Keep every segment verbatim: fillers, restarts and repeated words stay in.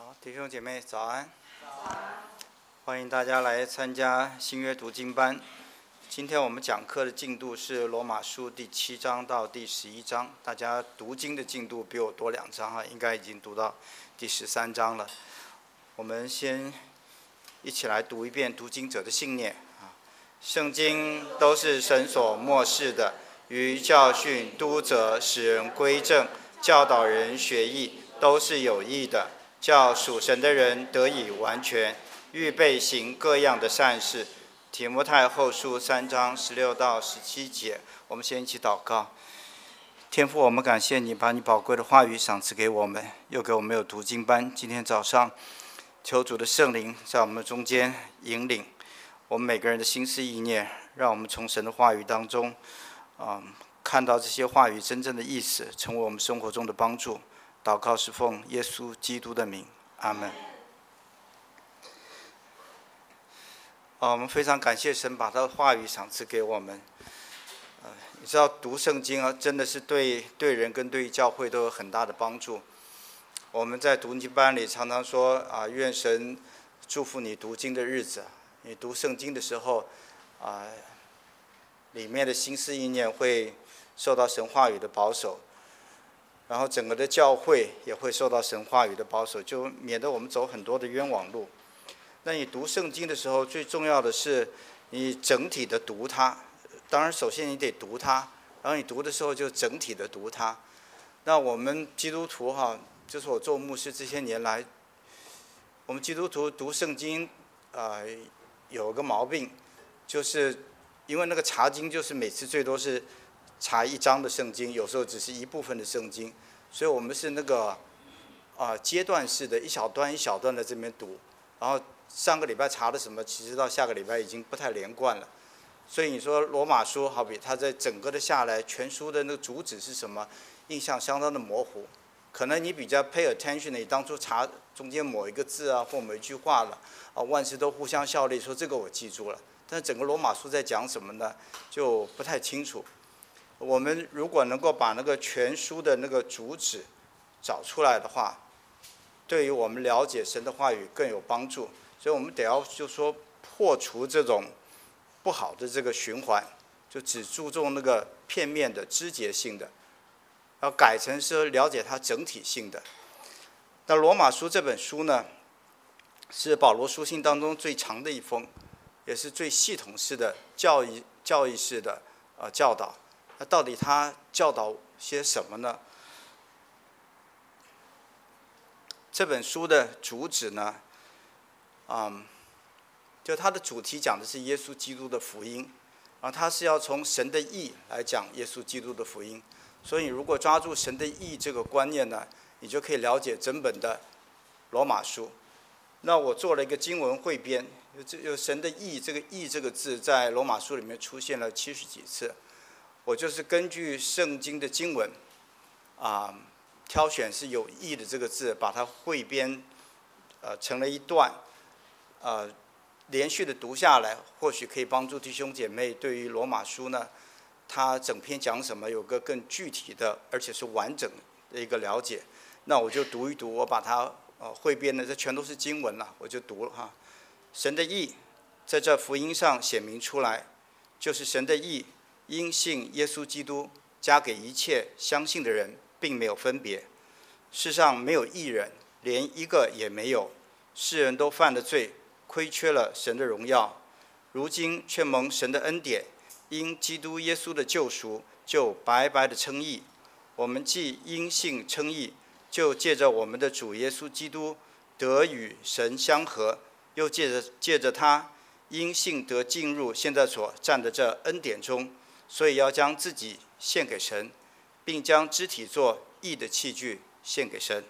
好，弟兄姐妹早安！早安！欢迎大家来参加新约读经班。今天我们讲课的进度是罗马书第七章到第十一章。大家读经的进度比我多两章哈，应该已经读到第十三章了。我们先一起来读一遍读经者的信念啊。圣经都是神所默示的，于教训、督责、使人归正、教导人学义，都是有益的，叫属神的人得以完全，预备行各样的善事。提摩太后书三章十六到十七节，我们先一起祷告。天父，我们感谢你把你宝贵的话语赏赐给我们，又给我们有读经班。今天早上，求主的圣灵在我们中间引领我们每个人的心思意念，让我们从神的话语当中，嗯，看到这些话语真正的意思，成为我们生活中的帮助。祷告是奉耶稣基督的名，阿们。啊，我们非常感谢神把他的话语赏赐给我们。呃，你知道读圣经啊，真的是对对人跟对教会都有很大的帮助。我们在读经班里常常说啊，愿神祝福你读经的日子。你读圣经的时候，啊，里面的心思意念会受到神话语的保守。然后整个的教会也会受到神话语的保守，就免得我们走很多的冤枉路。那你读圣经的时候，最重要的是你整体的读它。当然，首先你得读它，然后你读的时候就整体的读它。那我们基督徒哈，就是我做牧师这些年来，我们基督徒读圣经啊、呃，有个毛病，就是因为那个查经就是每次最多是查一章的圣经，有时候只是一部分的圣经，所以我们是那个啊、呃、阶段式的，一小段一小段的这边读，然后上个礼拜查的什么，其实到下个礼拜已经不太连贯了。所以你说罗马书好比它在整个的下来，全书的那个主旨是什么，印象相当的模糊。可能你比较 pay attention， 你当初查中间某一个字啊或某一句话了啊，万事都互相效力，说这个我记住了。但是整个罗马书在讲什么呢，就不太清楚。我们如果能够把那个全书的那个主旨找出来的话，对于我们了解神的话语更有帮助。所以我们得要就说破除这种不好的这个循环，就只注重那个片面的枝节性的，要改成是了解它整体性的。那罗马书这本书呢，是保罗书信当中最长的一封，也是最系统式的教义教义式的呃教导。那到底他教导些什么呢？这本书的主旨呢，嗯，就它的主题讲的是耶稣基督的福音，啊，它是要从神的义来讲耶稣基督的福音。所以，如果抓住神的义这个观念呢，你就可以了解整本的罗马书。那我做了一个经文汇编，就神的义这个义这个字在罗马书里面出现了七十几次。我就是根据圣经的经文，啊，挑选是有义的这个字，把它汇编，呃，成了一段，呃，连续的读下来，或许可以帮助弟兄姐妹对于罗马书呢，它整篇讲什么有个更具体的，而且是完整的一个了解。那我就读一读，我把它呃汇编的，这全都是经文了，我就读了哈。神的义在这福音上显明出来，就是神的义。因信耶稣基督，加给一切相信的人，并没有分别。世上没有义人，连一个也没有。世人都犯了罪，亏缺了神的荣耀。如今却蒙神的恩典，因基督耶稣的救赎，就白白的称义。我们既因信称义，就借着我们的主耶稣基督得与神相合，又借着借着他因信得进入现在所站的这恩典中。所以要将自己献给神，并将肢体作义的器具献给神。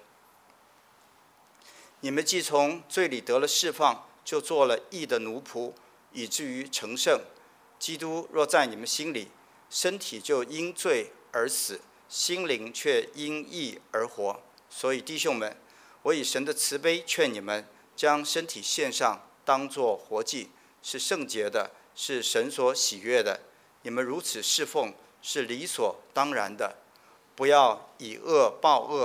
你们既从罪里得了释放，就做了义的奴仆，以至于成圣。基督若在你们心里，身体就因罪而死，心灵却因义而活。所以弟兄们，我以神的慈悲劝你们，将身体献上，当作活祭，是圣洁的，是神所喜悦的。你们如此侍奉，是理所当然的。不要以恶报恶，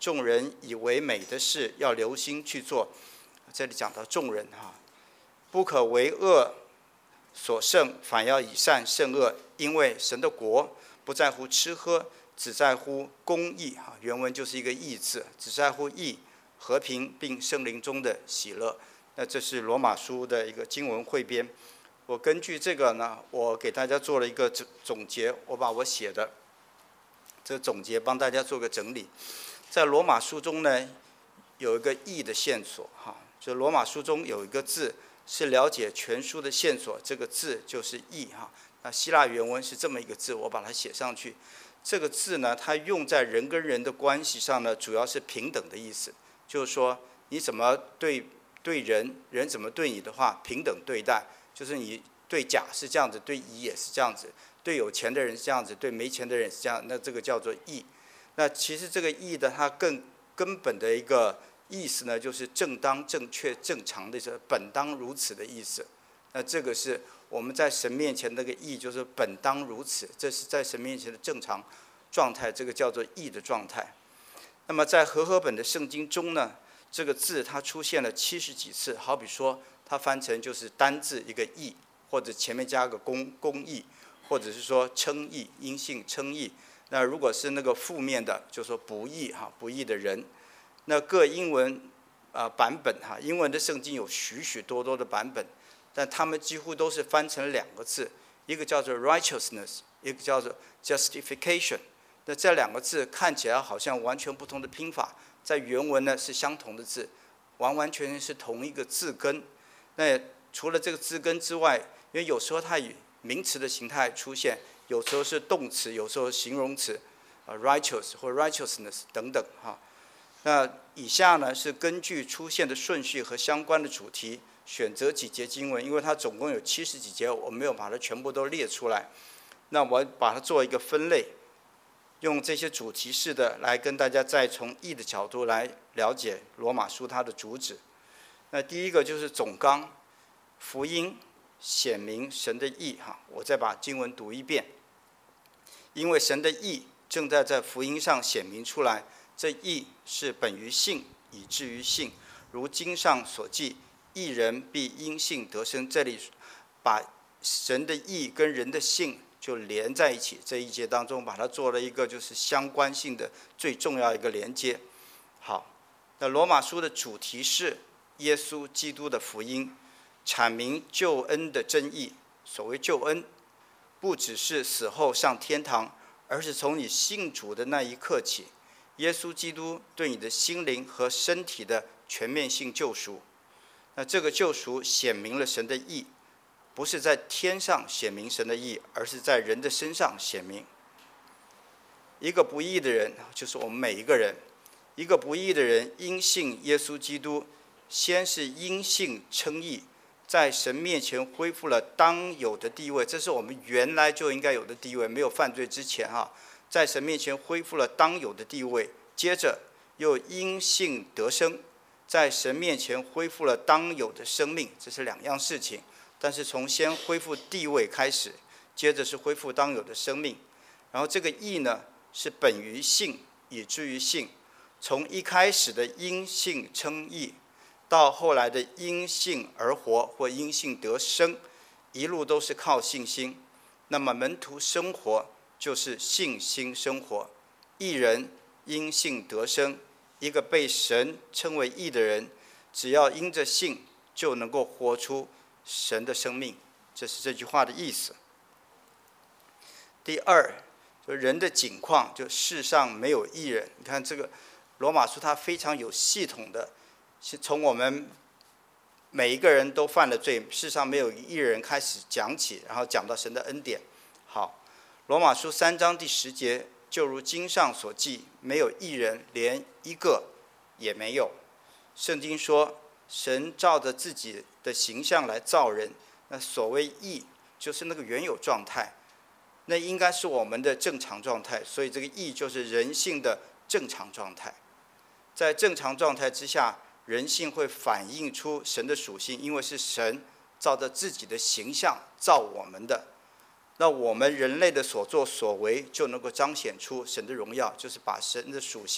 众人以为美的事，要留心去做。这里讲到众人哈，不可为恶所胜，反要以善胜恶，因为神的国不在乎吃喝，只在乎公义哈。原文就是一个义字，只在乎义、和平，并圣灵中的喜乐。那这是罗马书的一个经文汇编。我根据这个呢，我给大家做了一个总结，我把我写的这个总结帮大家做个整理。在罗马书中呢，有一个义的线索哈，就罗马书中有一个字是了解全书的线索，这个字就是义哈。那希腊原文是这么一个字，我把它写上去。这个字呢，它用在人跟人的关系上呢，主要是平等的意思，就是说你怎么对对人，人怎么对你的话，平等对待。就是你对甲是这样子，对乙也是这样子，对有钱的人是这样子，对没钱的人是这样，那这个叫做义。那其实这个义的它更根本的一个意思呢，就是正当、正确、正常的，是本当如此的意思。那这个是我们在神面前那个义，就是本当如此，这是在神面前的正常状态，这个叫做义的状态。那么在和合本的圣经中呢，这个字它出现了七十几次，好比说它翻成就是单字一个义，或者前面加个公公义，或者是说称义，阴性称义。那如果是那个负面的，就说不义哈，不义的人。那各英文啊、呃、版本哈，英文的圣经有许许多多的版本，但他们几乎都是翻成两个字，一个叫做 righteousness， 一个叫做 justification。那这两个字看起来好像完全不同的拼法，在原文呢是相同的字，完完全全是同一个字根。那除了这个字根之外，因为有时候它以名词的形态出现，有时候是动词，有时候形容词，啊 righteous 或 righteousness 等等哈。那以下呢是根据出现的顺序和相关的主题，选择几节经文，因为它总共有七十几节，我没有把它全部都列出来。那我把它做一个分类，用这些主题式的来跟大家再从义的角度来了解罗马书它的主旨。那第一个就是总纲，福音显明神的义哈，我再把经文读一遍。因为神的义正在在福音上显明出来，这义是本于信，以至于信。如经上所记，义人必因信得生。这里把神的义跟人的信就连在一起，这一节当中把它做了一个就是相关性的最重要一个连接。好，那罗马书的主题是耶稣基督的福音，阐明救恩的真义。所谓救恩，不只是死后上天堂，而是从你信主的那一刻起，耶稣基督对你的心灵和身体的全面性救赎。那这个救赎显明了神的义，不是在天上显明神的义，而是在人的身上显明。一个不义的人，就是我们每一个人，一个不义的人因信耶稣基督，先是因信称义，在神面前恢复了当有的地位，这是我们原来就应该有的地位，没有犯罪之前哈，在神面前恢复了当有的地位。接着又因信得生，在神面前恢复了当有的生命，这是两样事情。但是从先恢复地位开始，接着是恢复当有的生命。然后这个义呢，是本于信，以至于信。从一开始的因信称义，到后来的因信而活或因信得生，一路都是靠信心。那么门徒生活就是信心生活。义人因信得生，一个被神称为义的人，只要因着信，就能够活出神的生命。这是这句话的意思。第二，就人的景况，就世上没有义人。你看这个罗马书，它非常有系统的，从我们每一个人都犯了罪，世上没有义人开始讲起，然后讲到神的恩典。好，罗马书三章第十节，就如经上所记，没有义人，连一个也没有。圣经说，神照着自己的形象来造人，那所谓义，就是那个原有状态，那应该是我们的正常状态，所以这个义就是人性的正常状态。在正常状态之下，人性会反映出神的属性，因为是神照着自己的形象造我们的。那我们人类的所作所为就能够彰显出神的荣耀，就是把神的属性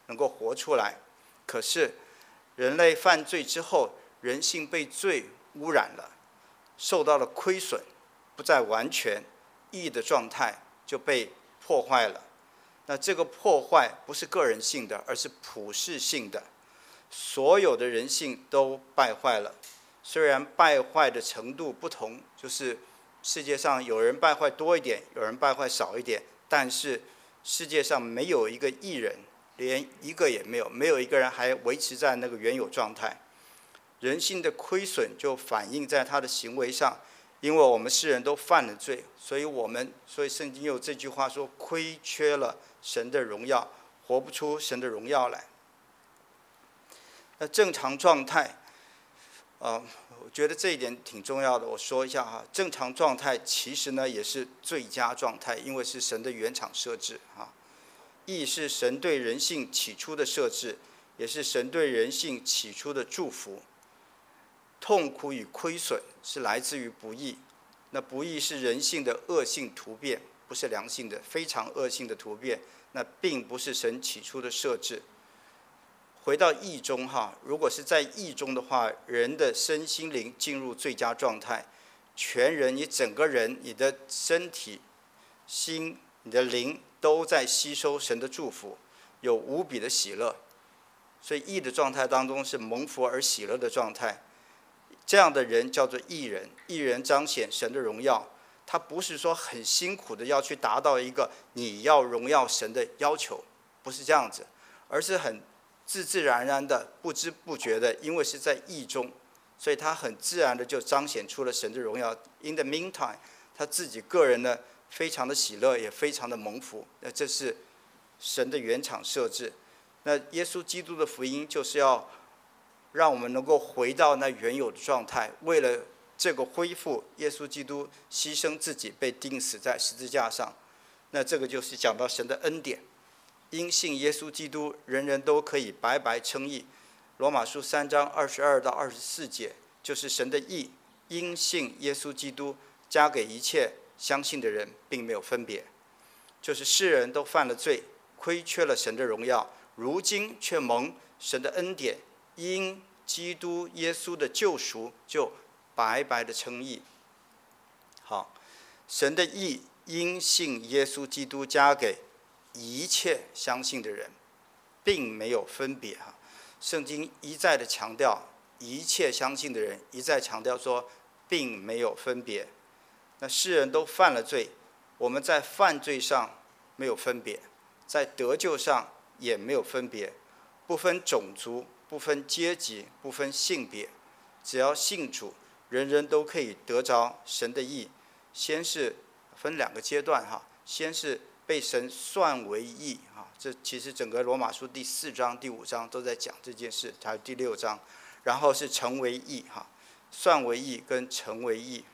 能够活出来。可是人类犯罪之后，人性被罪污染了，受到了亏损，不再完全，义的状态就被破坏了。那这个破坏不是个人性的，而是普世性的，所有的人性都败坏了。虽然败坏的程度不同，就是世界上有人败坏多一点，有人败坏少一点，但是世界上没有一个义人，连一个也没有，没有一个人还维持在那个原有状态。人性的亏损就反映在他的行为上，因为我们世人都犯了罪，所以我们，所以圣经有这句话说，亏缺了神的荣耀，活不出神的荣耀来。那正常状态，呃，我觉得这一点挺重要的，我说一下哈。正常状态其实呢也是最佳状态，因为是神的原厂设置啊。义是神对人性起初的设置，也是神对人性起初的祝福。痛苦与亏损是来自于不义，那不义是人性的恶性突变，不是良性的，非常恶性的突变，那并不是神起初的设置。回到义中哈，如果是在义中的话，人的身心灵进入最佳状态，全人你整个人，你的身体、心、你的灵都在吸收神的祝福，有无比的喜乐。所以义的状态当中是蒙福而喜乐的状态。这样的人叫做义人，义人彰显神的荣耀。他不是说很辛苦的要去达到一个你要荣耀神的要求，不是这样子，而是很自自然然的、不知不觉的，因为是在义中，所以他很自然的就彰显出了神的荣耀。In the meantime， 他自己个人呢非常的喜乐，也非常的蒙福。那这是神的原厂设置。那耶稣基督的福音就是要让我们能够回到那原有的状态。为了这个恢复，耶稣基督牺牲自己，被钉死在十字架上。那这个就是讲到神的恩典。因信耶稣基督，人人都可以白白称义。罗马书三章二十二到二十四节，就是神的义，因信耶稣基督，加给一切相信的人，并没有分别。就是世人都犯了罪，亏缺了神的荣耀，如今却蒙神的恩典，因基督耶稣的救赎，就白白的称义。好，神的义因信耶稣基督加给一切相信的人，并没有分别哈。圣经一再的强调一切相信的人，一再强调说并没有分别。那世人都犯了罪，我们在犯罪上没有分别，在得救上也没有分别，不分种族，不分阶级，不分性别，只要信主，人人都可以得着神的义。先是分两个阶段哈，先是被神算为义哈，这其实整个罗马书第四章、第五章都在讲这件事，还有第六章，然后是成为义哈，算为义跟成为义。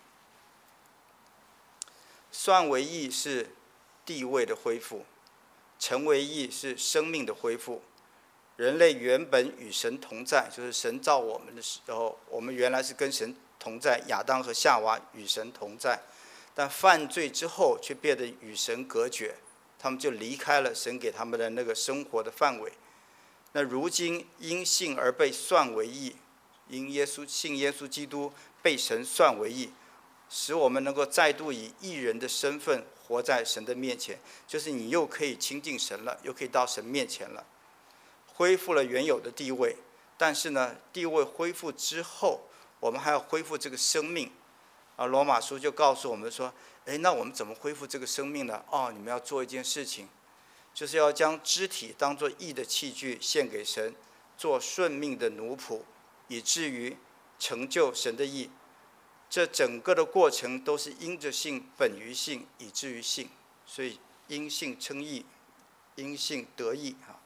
算为义是地位的恢复，成为义是生命的恢复。人类原本与神同在，就是神造我们的时候，我们原来是跟神同在，亚当和夏娃与神同在，但犯罪之后却变得与神隔绝，他们就离开了神给他们的那个生活的范围。那如今因信而被算为义，因耶稣信耶稣基督被神算为义，使我们能够再度以义人的身份活在神的面前，就是你又可以亲近神了，又可以到神面前了，恢复了原有的地位。但是呢，地位恢复之后，我们还要恢复这个生命。啊，罗马书就告诉我们说，哎，那我们怎么恢复这个生命呢？哦，你们要做一件事情，就是要将肢体当作义的器具献给神，做顺命的奴仆，以至于成就神的义。这整个的过程都是因着信，本于信，以至于信。所以因信称义，因信得义啊。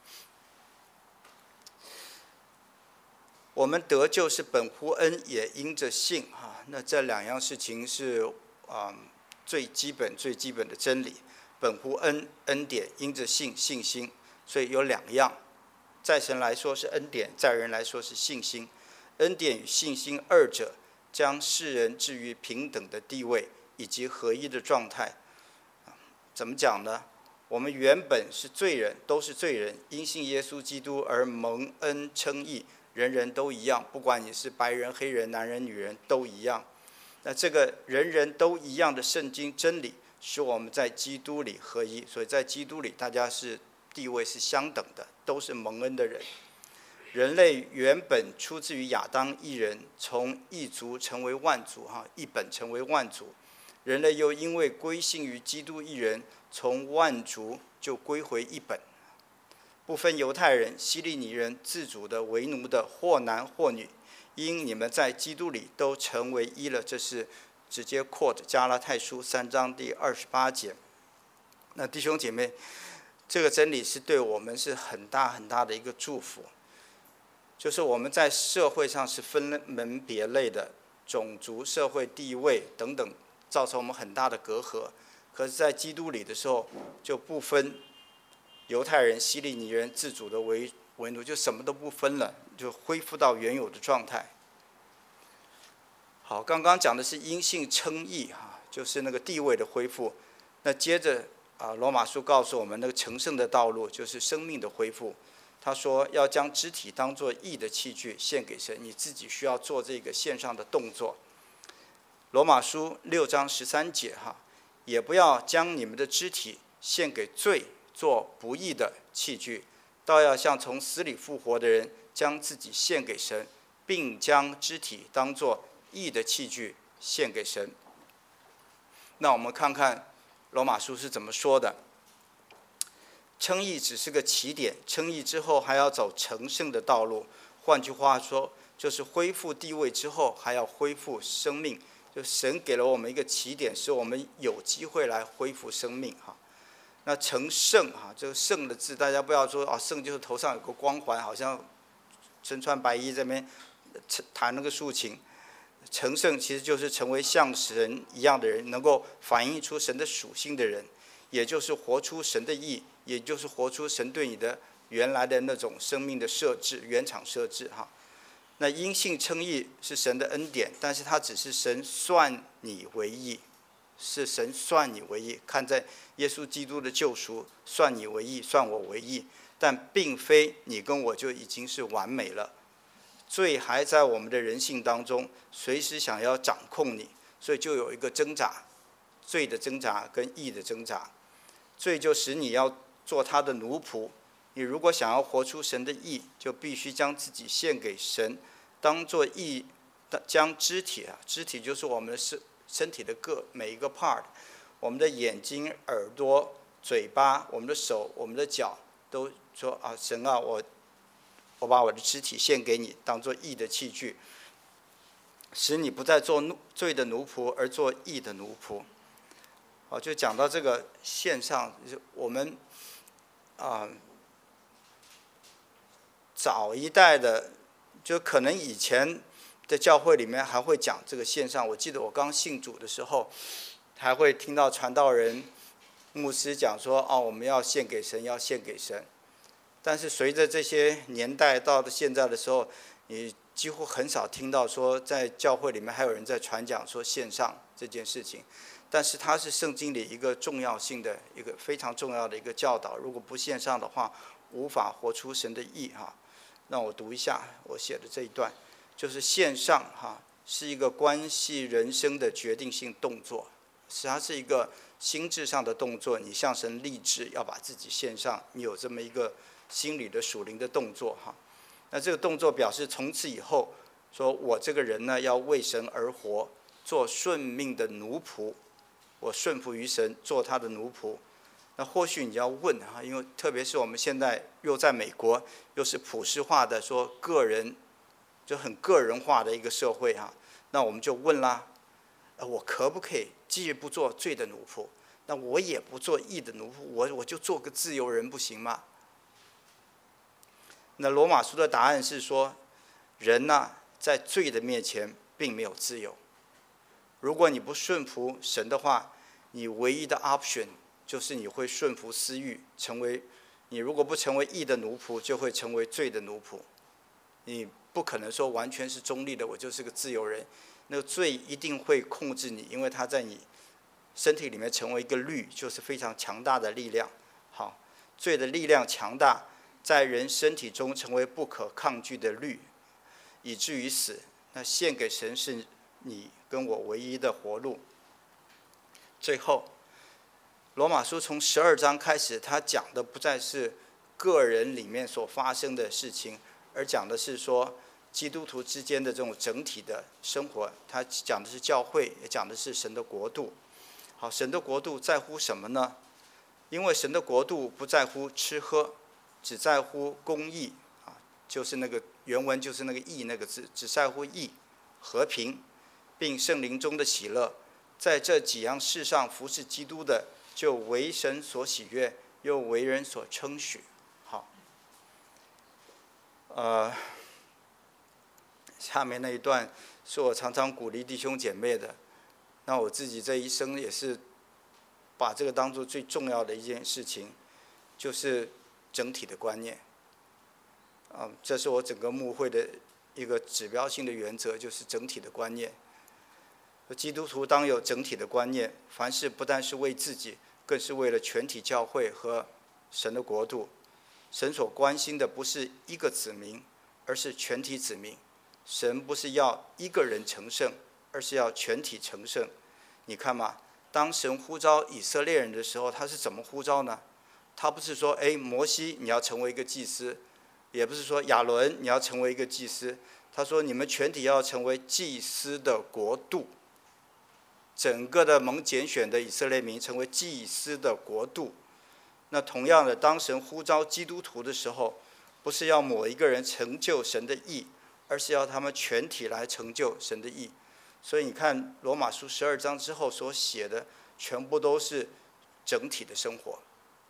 我们得救是本乎恩，也因着信哈。那这两样事情是啊、嗯、最基本最基本的真理。本乎恩，恩典；因着信，信心。所以有两样，在神来说是恩典，在人来说是信心。恩典与信心二者将世人置于平等的地位以及合一的状态。怎么讲呢？ 我们原本是罪人，都是罪人，因信耶稣基督而蒙恩称义，人人都一样，不管你是白人、黑人、男人、女人，都一样。那这个人人都一样的圣经真理，使我们在基督里合一。所以在基督里，大家是地位是相等的，都是蒙恩的人。人类原本出自于亚当一人，从一族成为万族，哈，一本成为万族。人类又因为归信于基督一人，从万族就归回一本，不分犹太人、希利尼人、自主的、为奴的，或男或女，因你们在基督里都成为一了。这是直接 quote 加拉太书三章第二十八节。那弟兄姐妹，这个真理是对我们是很大很大的一个祝福，就是我们在社会上是分门别类的，种族、社会地位等等，造成我们很大的隔阂。可是在基督里的时候，就不分犹太人、希利尼人、自主的为为奴，就什么都不分了，就恢复到原有的状态。好，刚刚讲的是因信称义哈，就是那个地位的恢复。那接着啊，罗马书告诉我们，那个成圣的道路就是生命的恢复。他说要将肢体当作义的器具献给神，你自己需要做这个献上的动作。罗马书六章十三节哈。也不要将你们的肢体献给罪，做不义的器具，倒要像从死里复活的人，将自己献给神，并将肢体当作义的器具献给神。那我们看看罗马书是怎么说的。称义只是个起点，称义之后还要走成圣的道路。换句话说，就是恢复地位之后，还要恢复生命。就神给了我们一个起点，使我们有机会来恢复生命哈。那成圣哈，这个圣的字，大家不要说啊，圣就是头上有个光环，好像身穿白衣这边弹那个竖琴。成圣其实就是成为像神一样的人，能够反映出神的属性的人，也就是活出神的义，也就是活出神对你的原来的那种生命的设置，原厂设置哈。那因信称义是神的恩典，但是它只是神算你为义，是神算你为义，看在耶稣基督的救赎，算你为义，算我为义，但并非你跟我就已经是完美了。罪还在我们的人性当中，随时想要掌控你，所以就有一个挣扎，罪的挣扎跟义的挣扎。罪就使你要做他的奴仆，你如果想要活出神的义，就必须将自己献给神，当作义，将肢体啊，肢体就是我们的身身体的各每一个 part， 我们的眼睛、耳朵、嘴巴、我们的手、我们的脚，都说啊，神啊，我我把我的肢体献给你，当作义的器具，使你不再做罪的奴仆，而做义的奴仆。好，就讲到这个线上，我们啊。早一代的，就可能以前的教会里面还会讲这个线上。我记得我刚信主的时候，还会听到传道人、牧师讲说：“哦，我们要献给神，要献给神。”但是随着这些年代到了现在的时候，你几乎很少听到说在教会里面还有人在传讲说线上这件事情。但是它是圣经里一个重要性的一个非常重要的一个教导。如果不线上的话，无法活出神的义哈。让我读一下我写的这一段，就是线上哈是一个关系人生的决定性动作，是它是一个心智上的动作，你向神立志要把自己献上，你有这么一个心理的属灵的动作哈。那这个动作表示从此以后，说我这个人呢要为神而活，做顺命的奴仆，我顺服于神，做他的奴仆。那或许你要问哈，因为特别是我们现在又在美国，又是普世化的说个人，就很个人化的一个社会哈。那我们就问啦，我可不可以既不做罪的奴仆，那我也不做义的奴仆，我我就做个自由人不行吗？那罗马书的答案是说，人呢、啊、在罪的面前并没有自由。如果你不顺服神的话，你唯一的 option。就是你会顺服私欲，成为你如果不成为义的奴仆，就会成为罪的奴仆。你不可能说完全是中立的，我就是个自由人。那个罪一定会控制你，因为它在你身体里面成为一个律，就是非常强大的力量， 罪的力量强大，在人身体中成为不可抗拒的律，以至于死。那献给神是你跟我唯一的活路。最后，罗马书从十二章开始，他讲的不再是个人里面所发生的事情，而讲的是说基督徒之间的这种整体的生活。他讲的是教会，也讲的是神的国度。好，神的国度在乎什么呢？因为神的国度不在乎吃喝，只在乎公义啊，就是那个原文就是那个义那个字，只在乎义、和平，并圣灵中的喜乐。在这几样事上服侍基督的，就为神所喜悦，又为人所称许。好，呃，下面那一段是我常常鼓励弟兄姐妹的。那我自己这一生也是把这个当作最重要的一件事情，就是整体的观念。啊，这是我整个牧会的一个指标性的原则，就是整体的观念。基督徒当有整体的观念，凡事不单是为自己，更是为了全体教会和神的国度。神所关心的不是一个子民，而是全体子民。神不是要一个人成圣，而是要全体成圣。你看嘛，当神呼召以色列人的时候，他是怎么呼召呢？他不是说，哎，摩西你要成为一个祭司，也不是说亚伦你要成为一个祭司。他说你们全体要成为祭司的国度。整个的蒙拣选的以色列民成为祭司的国度。那同样的，当神呼召基督徒的时候，不是要某一个人成就神的义，而是要他们全体来成就神的义。所以你看罗马书十二章之后所写的，全部都是整体的生活。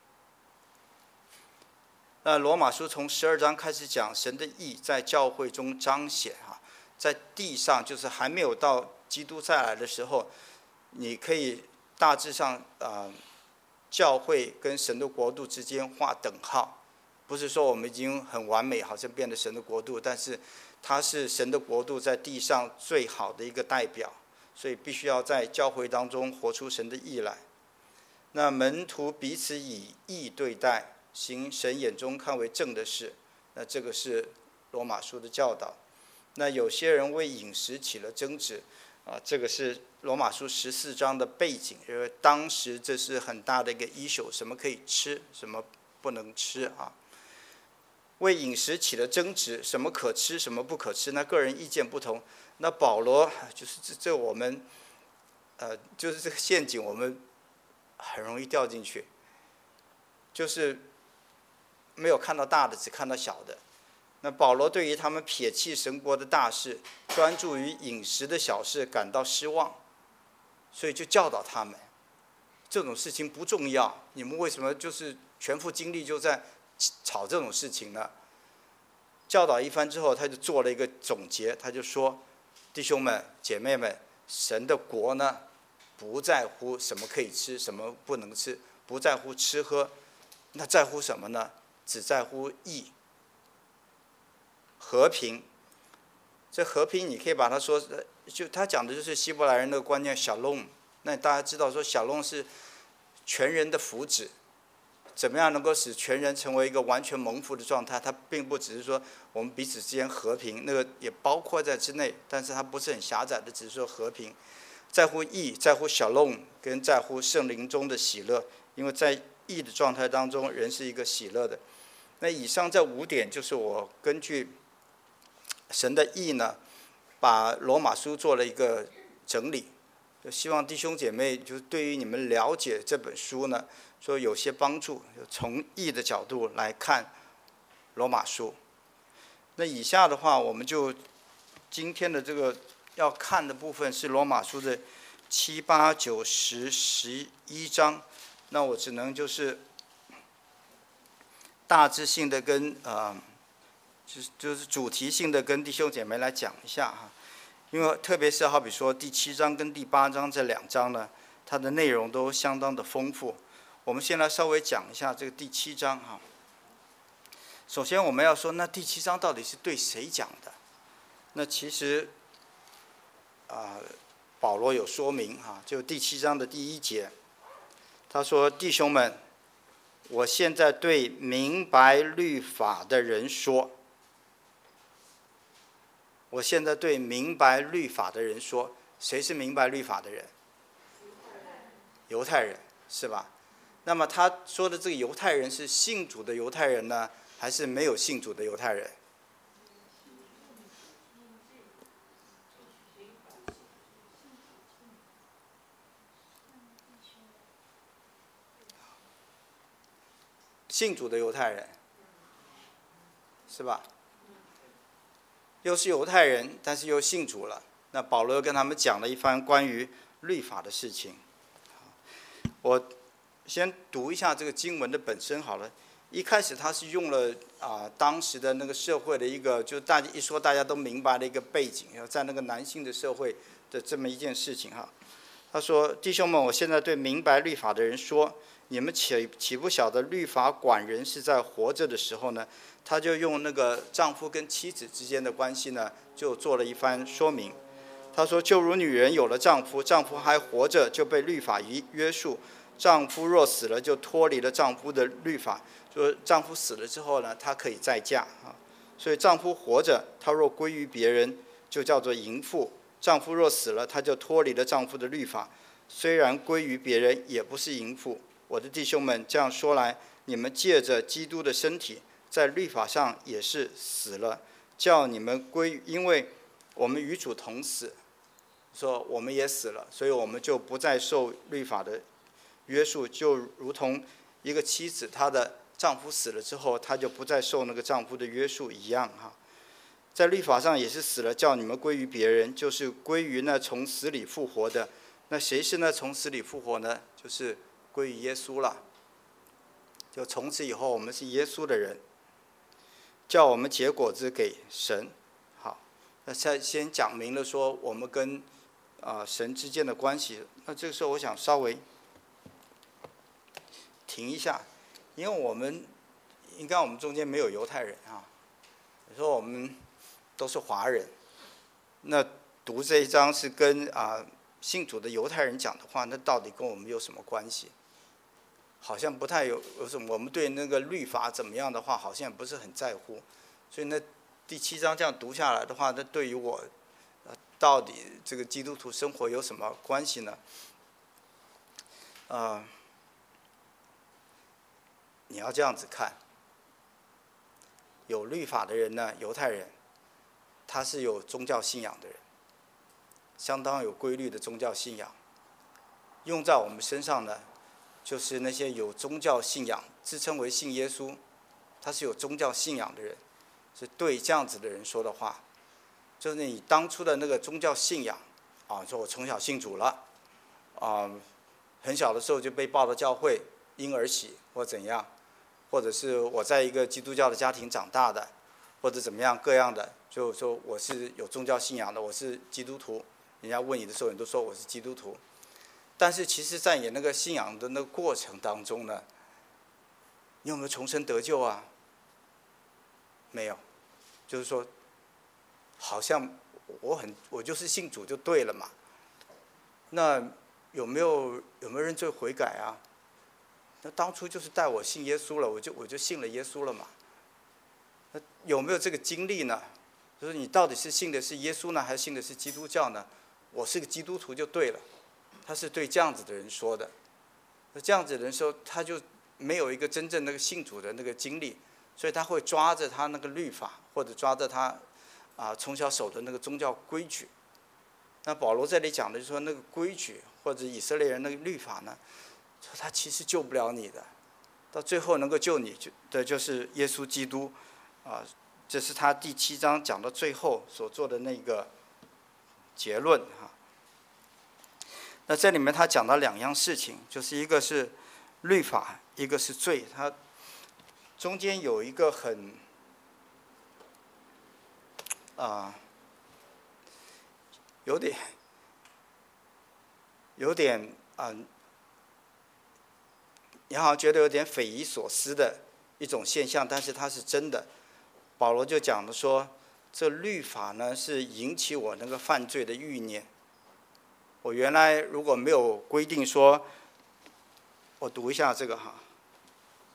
那罗马书从十二章开始讲神的义在教会中彰显哈，在地上就是还没有到基督再来的时候，你可以大致上呃，教会跟神的国度之间画等号。不是说我们已经很完美，好像变得神的国度，但是它是神的国度在地上最好的一个代表，所以必须要在教会当中活出神的义来。那门徒彼此以义对待，行神眼中看为正的事，那这个是罗马书的教导。那有些人为饮食起了争执，啊，这个是罗马书十四章的背景，因为当时这是很大的一个 issue， 什么可以吃，什么不能吃啊。为饮食起了争执，什么可吃，什么不可吃，那个人意见不同。那保罗就是这这我们，呃，就是这个陷阱，我们很容易掉进去，就是没有看到大的，只看到小的。那保罗对于他们撇弃神国的大事，专注于饮食的小事感到失望，所以就教导他们，这种事情不重要，你们为什么就是全副精力就在吵这种事情呢？教导一番之后，他就做了一个总结，他就说：弟兄们、姐妹们，神的国呢，不在乎什么可以吃，什么不能吃，不在乎吃喝，那在乎什么呢？只在乎义、和平。这和平你可以把它说，就他讲的就是希伯来人的观念shalom。那大家知道说shalom是全人的福祉。怎么样能够使全人成为一个完全蒙福的状态？它并不只是说我们彼此之间和平，那个也包括在之内，但是它不是很狭窄的，只是说和平，在乎义，在乎shalom，跟在乎圣灵中的喜乐。因为在义的状态当中，人是一个喜乐的。那以上这五点就是我根据神的义呢，把罗马书做了一个整理，就希望弟兄姐妹就是对于你们了解这本书呢，说有些帮助，从义的角度来看罗马书。那以下的话，我们就今天的这个要看的部分是罗马书的七八九十十一章。那我只能就是大致性的跟呃，就是就是主题性的跟弟兄姐妹来讲一下哈。因为特别是好比说第七章跟第八章这两章呢，它的内容都相当的丰富。我们先来稍微讲一下这个第七章哈。首先我们要说，那第七章到底是对谁讲的？那其实啊、呃，保罗有说明哈，就第七章的第一节，他说：“弟兄们， 我现在对明白律法的人说。我现在对明白律法的人说，谁是明白律法的人？犹太人，是吧？那么他说的这个犹太人是信主的犹太人呢，还是没有信主的犹太人？信主的犹太人，是吧？又是犹太人，但是又信主了。那保罗跟他们讲了一番关于律法的事情。我先读一下这个经文的本身好了。一开始他是用了啊、呃、当时的那个社会的一个，就大家一说大家都明白的一个背景，在那个男性的社会的这么一件事情哈。他说：“弟兄们，我现在对明白律法的人说，你们岂岂不晓得律法管人是在活着的时候呢？”他就用那个丈夫跟妻子之间的关系呢，就做了一番说明。他说：“就如女人有了丈夫，丈夫还活着，就被律法约束；丈夫若死了，就脱离了丈夫的律法。说丈夫死了之后呢，她可以再嫁啊。所以丈夫活着，她若归于别人，就叫做淫妇；丈夫若死了，她就脱离了丈夫的律法，虽然归于别人，也不是淫妇。我的弟兄们，这样说来，你们借着基督的身体，在律法上也是死了，叫你们归，因为我们与主同死，说我们也死了，所以我们就不再受律法的约束，就如同一个妻子她的丈夫死了之后，她就不再受那个丈夫的约束一样哈。在律法上也是死了，叫你们归于别人，就是归于那从死里复活的。那谁是那从死里复活呢？就是归于耶稣了。就从此以后，我们是耶稣的人。叫我们结果子给神，好，那先先讲明了说我们跟啊、呃、神之间的关系。那这个时候我想稍微停一下，因为我们应该我们中间没有犹太人啊，说我们都是华人。那读这一章是跟啊、呃、信主的犹太人讲的话，那到底跟我们有什么关系？好像不太有有什么，我们对那个律法怎么样的话，好像不是很在乎。所以那第七章这样读下来的话，那对于我，呃，到底这个基督徒生活有什么关系呢？呃，你要这样子看，有律法的人呢，犹太人，他是有宗教信仰的人，相当有规律的宗教信仰，用在我们身上呢。就是那些有宗教信仰，自称为信耶稣，他是有宗教信仰的人，是对这样子的人说的话，就是你当初的那个宗教信仰，啊，说我从小信主了，啊，很小的时候就被抱到教会，婴儿洗或怎样，或者是我在一个基督教的家庭长大的，或者怎么样各样的，就说我是有宗教信仰的，我是基督徒，人家问你的时候，你都说我是基督徒。但是其实在你那个信仰的那个过程当中呢，你有没有重生得救啊？没有，就是说，好像我很我就是信主就对了嘛。那有没有有没有认罪悔改啊？那当初就是带我信耶稣了，我就我就信了耶稣了嘛。那有没有这个经历呢？就是你到底是信的是耶稣呢，还是信的是基督教呢？我是个基督徒就对了。他是对这样子的人说的，那这样子的人说，他就没有一个真正那个信主的那个经历，所以他会抓着他那个律法，或者抓着他啊从小守的那个宗教规矩。那保罗这里讲的就是说，那个规矩或者以色列人那个律法呢，他其实救不了你的，到最后能够救你的就是耶稣基督啊，这是他第七章讲到最后所做的那个结论哈。那这里面他讲到两样事情，就是一个是律法，一个是罪。它中间有一个很啊、呃，有点有点啊、呃，你好像觉得有点匪夷所思的一种现象，但是它是真的。保罗就讲了说，这律法呢是引起我那个犯罪的欲念。我原来如果没有规定说，我读一下这个哈，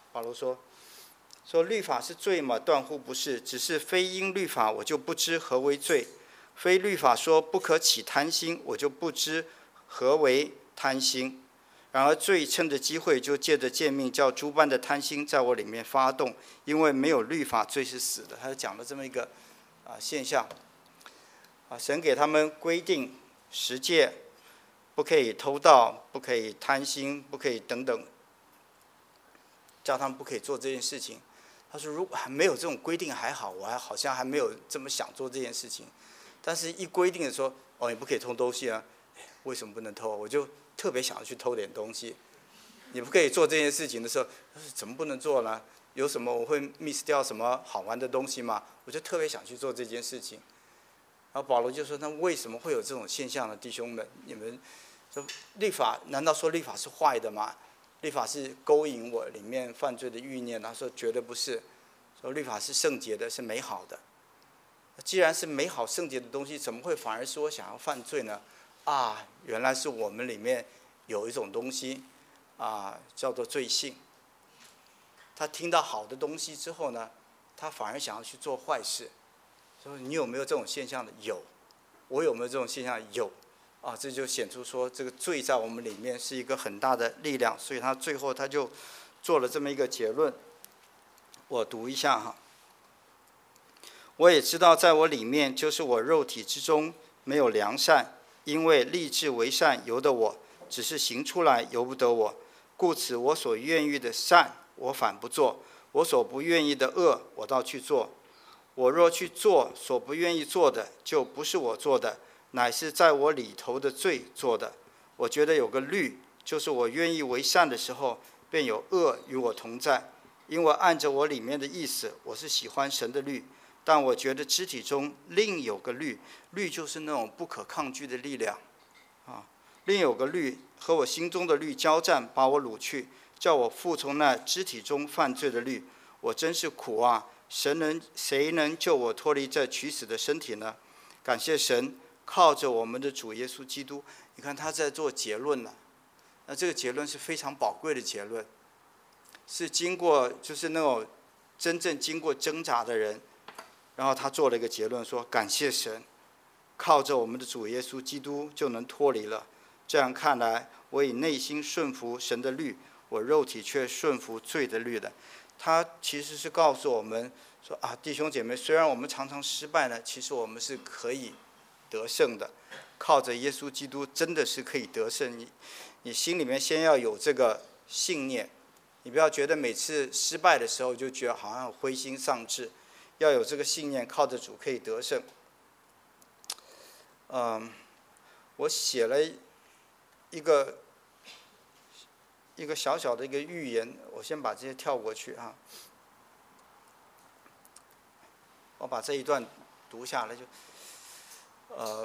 保罗说：“说律法是罪吗？断乎不是，只是非因律法，我就不知何为罪；非律法说不可起贪心，我就不知何为贪心。然而罪趁着机会，就借着诫命，叫诸般的贪心在我里面发动。因为没有律法，罪是死的。”他就讲了这么一个啊现象。啊，神给他们规定十诫，不可以偷盗，不可以贪心，不可以等等，叫他们不可以做这件事情。他说：“如果还没有这种规定还好，我还好像还没有这么想做这件事情。但是一规定的说，哦，你不可以偷东西啊，为什么不能偷？我就特别想要去偷点东西。你不可以做这件事情的时候，怎么不能做呢？有什么我会 miss 掉什么好玩的东西吗？我就特别想去做这件事情。”然后保罗就说：“那为什么会有这种现象呢？弟兄们，你们说律法难道说律法是坏的吗？律法是勾引我里面犯罪的欲念？”他说：“绝对不是，说律法是圣洁的，是美好的。既然是美好圣洁的东西，怎么会反而是我想要犯罪呢？啊，原来是我们里面有一种东西啊，叫做罪性。他听到好的东西之后呢，他反而想要去做坏事。说你有没有这种现象的？有。我有没有这种现象？有。啊，这就显出说这个罪在我们里面是一个很大的力量。所以他最后他就做了这么一个结论。我读一下哈。我也知道，在我里面，就是我肉体之中没有良善，因为立志为善由得我，只是行出来由不得我。故此，我所愿意的善，我反不做；我所不愿意的恶，我倒去做。我若去做所不愿意做的，就不是我做的，乃是在我里头的罪做的。我觉得有个律，就是我愿意为善的时候，便有恶与我同在。因为按着我里面的意思，我是喜欢神的律，但我觉得肢体中另有个律，律就是那种不可抗拒的力量啊。另有个律和我心中的律交战，把我掳去，叫我服从那肢体中犯罪的律。我真是苦啊！神能谁能救我脱离这取死的身体呢？感谢神，靠着我们的主耶稣基督。你看他在做结论了，那这个结论是非常宝贵的结论，是经过就是那种真正经过挣扎的人，然后他做了一个结论说：感谢神，靠着我们的主耶稣基督就能脱离了。这样看来，我以内心顺服神的律，我肉体却顺服罪的律了。他其实是告诉我们说啊，弟兄姐妹，虽然我们常常失败呢，其实我们是可以得胜的。靠着耶稣基督，真的是可以得胜。你你心里面先要有这个信念，你不要觉得每次失败的时候就觉得好像灰心丧志，要有这个信念，靠着主可以得胜。嗯，我写了一个。一个小小的一个预言，我先把这些跳过去啊。我把这一段读下来就，呃，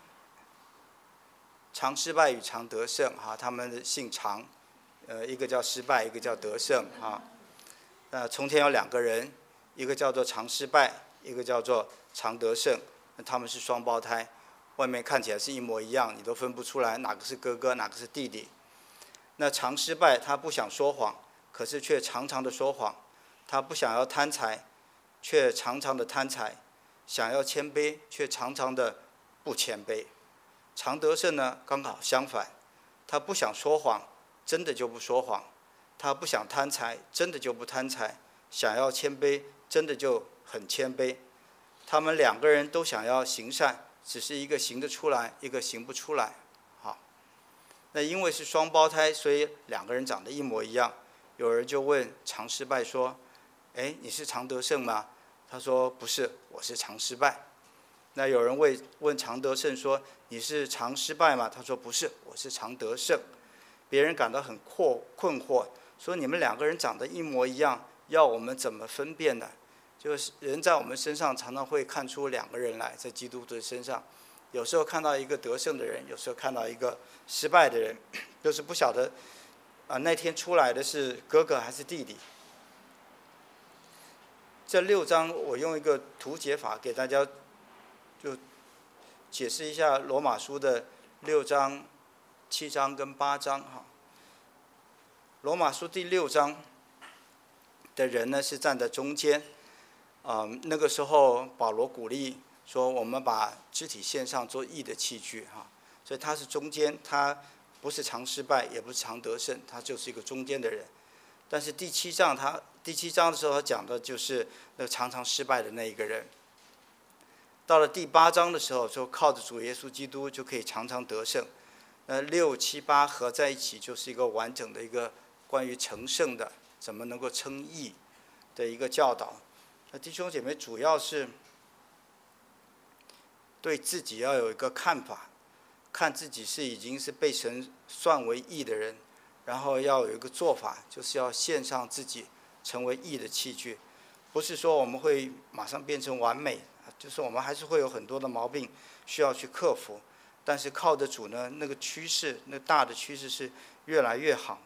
常失败与常得胜哈，他们的姓常，呃，一个叫失败，一个叫得胜啊。那从前有两个人，一个叫做常失败，一个叫做常得胜，他们是双胞胎，外面看起来是一模一样，你都分不出来哪个是哥哥，哪个是弟弟。那常失败，他不想说谎，可是却常常的说谎；他不想要贪财，却常常的贪财；想要谦卑，却常常的不谦卑。常得胜呢，刚好相反，他不想说谎，真的就不说谎；他不想贪财，真的就不贪财；想要谦卑，真的就很谦卑。他们两个人都想要行善，只是一个行得出来，一个行不出来。那因为是双胞胎，所以两个人长得一模一样。有人就问常失败说：“哎，你是常得胜吗？”他说：“不是，我是常失败。”那有人问问常得胜说：“你是常失败吗？”他说：“不是，我是常得胜。”别人感到很困惑，说：“你们两个人长得一模一样，要我们怎么分辨呢？”就是人在我们身上常常会看出两个人来，在基督的身上。有时候看到一个得胜的人，有时候看到一个失败的人，就是不晓得啊，那天出来的是哥哥还是弟弟。这六章我用一个图解法给大家就解释一下罗马书的六章、七章跟八章哈。罗马书第六章的人呢是站在中间。嗯、呃，那个时候保罗鼓励说，我们把肢体献上做义的器具哈，所以他是中间，他不是常失败，也不是常得胜，他就是一个中间的人。但是第七章他第七章的时候，他讲的就是那个常常失败的那一个人。到了第八章的时候，说靠着主耶稣基督就可以常常得胜。那六七八合在一起，就是一个完整的一个关于成圣的，怎么能够称义的一个教导。那弟兄姐妹，主要是对自己要有一个看法，看自己是已经是被神算为义的人，然后要有一个做法，就是要献上自己成为义的器具。不是说我们会马上变成完美，就是我们还是会有很多的毛病需要去克服，但是靠着主呢，那个趋势，那大的趋势是越来越好。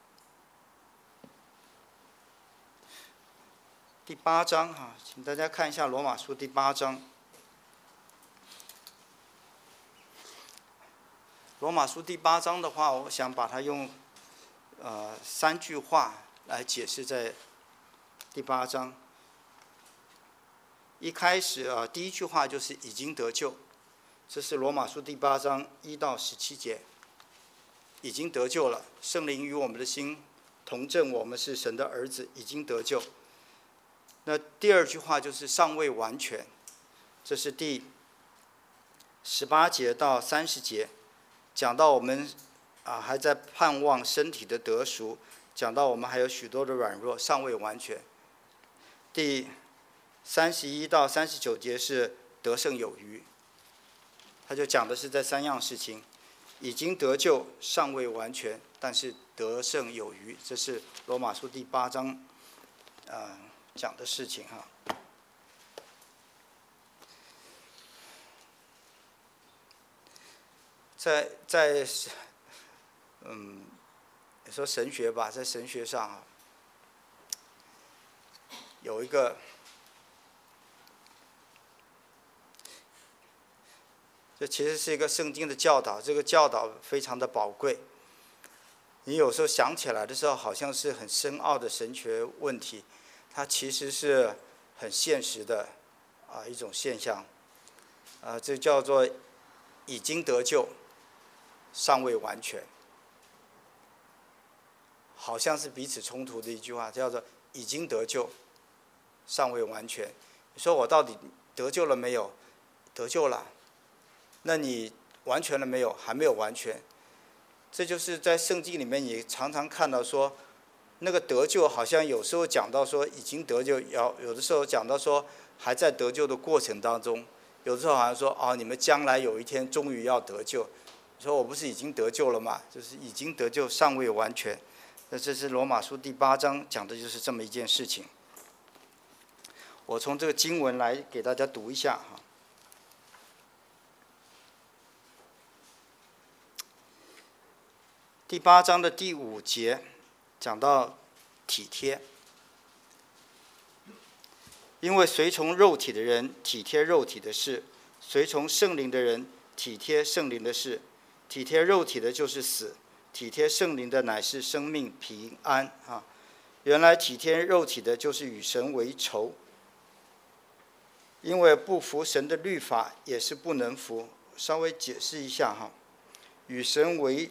第八章哈，请大家看一下罗马书第八章。罗马书第八章的话，我想把它用呃三句话来解释在第八章。一开始啊，第一句话就是已经得救，这是罗马书第八章一到十七节，已经得救了，圣灵与我们的心同证，我们是神的儿子，已经得救。那第二句话就是尚未完全，这是第十八节到三十节，讲到我们啊还在盼望身体的得赎，讲到我们还有许多的软弱，尚未完全。第三十一到三十九节是得胜有余，他就讲的是这三样事情：已经得救，尚未完全，但是得胜有余。这是罗马书第八章，呃。讲的事情哈，在在嗯，说神学吧，在神学上啊，有一个，这其实是一个圣经的教导，这个教导非常的宝贵。你有时候想起来的时候，好像是很深奥的神学问题。它其实是很现实的啊一种现象，啊，这叫做已经得救，尚未完全，好像是彼此冲突的一句话，叫做已经得救，尚未完全。你说我到底得救了没有？得救了，那你完全了没有？还没有完全。这就是在圣经里面，你常常看到说。那个得救好像有时候讲到说已经得救，有有的时候讲到说还在得救的过程当中，有的时候好像说哦，你们将来有一天终于要得救。说我不是已经得救了吗？就是已经得救，尚未完全。那这是罗马书第八章讲的就是这么一件事情。我从这个经文来给大家读一下哈。第八章的第五节。讲到体贴，因为随从肉体的人体贴肉体的事，随从圣灵的人体贴圣灵的事。体贴肉体的就是死，体贴圣灵的乃是生命平安啊！原来体贴肉体的就是与神为仇，因为不服神的律法也是不能服。稍微解释一下哈，与神为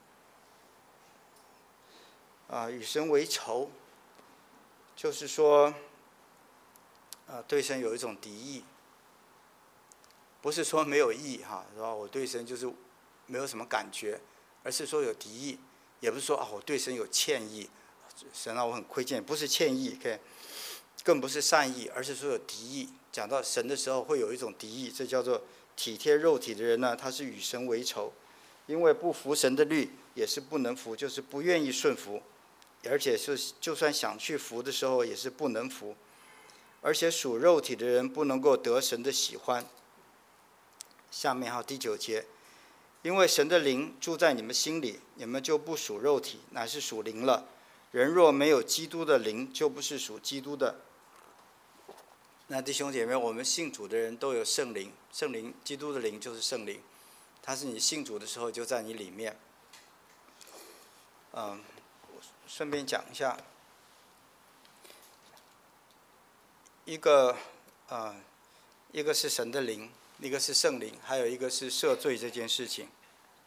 啊，与神为仇，就是说，啊，对神有一种敌意，不是说没有义哈，是吧？我对神就是没有什么感觉，而是说有敌意，也不是说啊我对神有歉意，神让我很亏欠，不是歉意 ，OK， 更不是善意，而是说有敌意。讲到神的时候会有一种敌意，这叫做体贴肉体的人呢，他是与神为仇，因为不服神的律也是不能服，就是不愿意顺服。而且是就算想去服的时候也是不能服，而且属肉体的人不能够得神的喜欢。下面还有第九节，因为神的灵住在你们心里，你们就不属肉体，乃是属灵了。人若没有基督的灵，就不是属基督的。那弟兄姐妹，我们信主的人都有圣灵，圣灵基督的灵就是圣灵，它是你信主的时候就在你里面。嗯。顺便讲一下， 一个呃，一个是神的灵，一个是圣灵，还有一个是赦罪这件事情。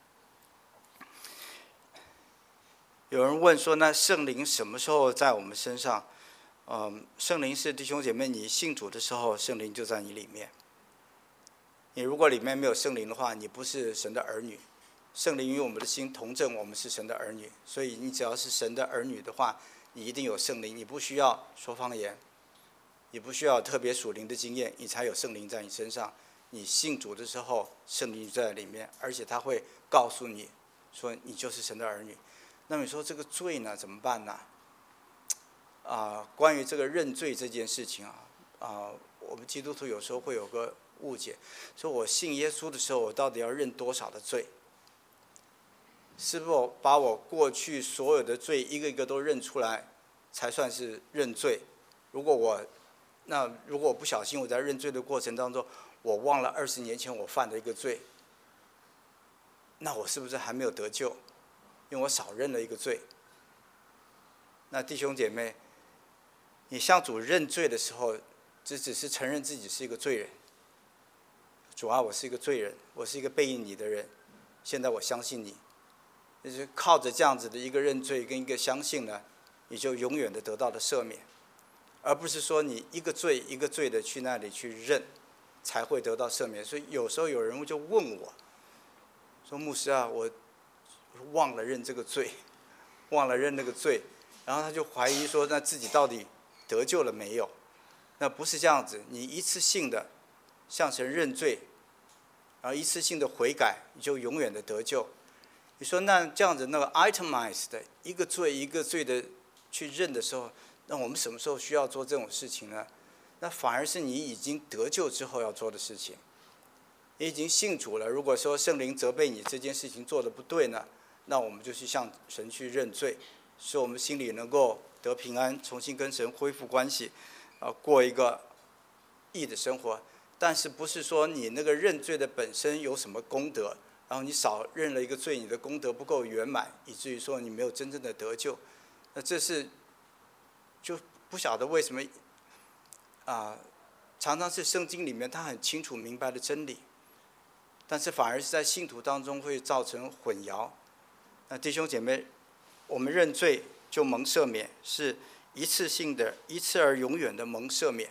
有人问说，那圣灵什么时候在我们身上？嗯，圣灵是弟兄姐妹，你信主的时候，圣灵就在你里面。你如果里面没有圣灵的话，你不是神的儿女。圣灵与我们的心同证，我们是神的儿女。所以你只要是神的儿女的话，你一定有圣灵。你不需要说方言，你不需要特别属灵的经验，你才有圣灵在你身上。你信主的时候，圣灵就在里面，而且他会告诉你说你就是神的儿女。那么你说这个罪呢，怎么办呢？啊、呃，关于这个认罪这件事情啊，啊、呃，我们基督徒有时候会有个误解，说我信耶稣的时候，我到底要认多少的罪？是不是我把我过去所有的罪一个一个都认出来，才算是认罪？如果我，那如果我不小心我在认罪的过程当中，我忘了二十年前我犯的一个罪，那我是不是还没有得救？因为我少认了一个罪。那弟兄姐妹，你向主认罪的时候，这只是承认自己是一个罪人。主啊，我是一个罪人，我是一个背逆你的人，现在我相信你。就是靠着这样子的一个认罪跟一个相信呢，你就永远的得到了赦免，而不是说你一个罪一个罪的去那里去认，才会得到赦免。所以有时候有人就问我，说牧师啊，我忘了认这个罪，忘了认那个罪，然后他就怀疑说，那自己到底得救了没有？那不是这样子，你一次性的向神认罪，然后一次性的悔改，你就永远的得救。你说那这样子那个 itemized 的一个罪一个罪的去认的时候，那我们什么时候需要做这种事情呢？那反而是你已经得救之后要做的事情。你已经信主了，如果说圣灵责备你这件事情做得不对呢，那我们就去向神去认罪，使我们心里能够得平安，重新跟神恢复关系，啊，过一个义的生活。但是不是说你那个认罪的本身有什么功德，然后你少认了一个罪，你的功德不够圆满，以至于说你没有真正的得救。那这是就不晓得为什么啊，常常是圣经里面他很清楚明白的真理，但是反而是在信徒当中会造成混淆。那弟兄姐妹，我们认罪就蒙赦免，是一次性的、一次而永远的蒙赦免。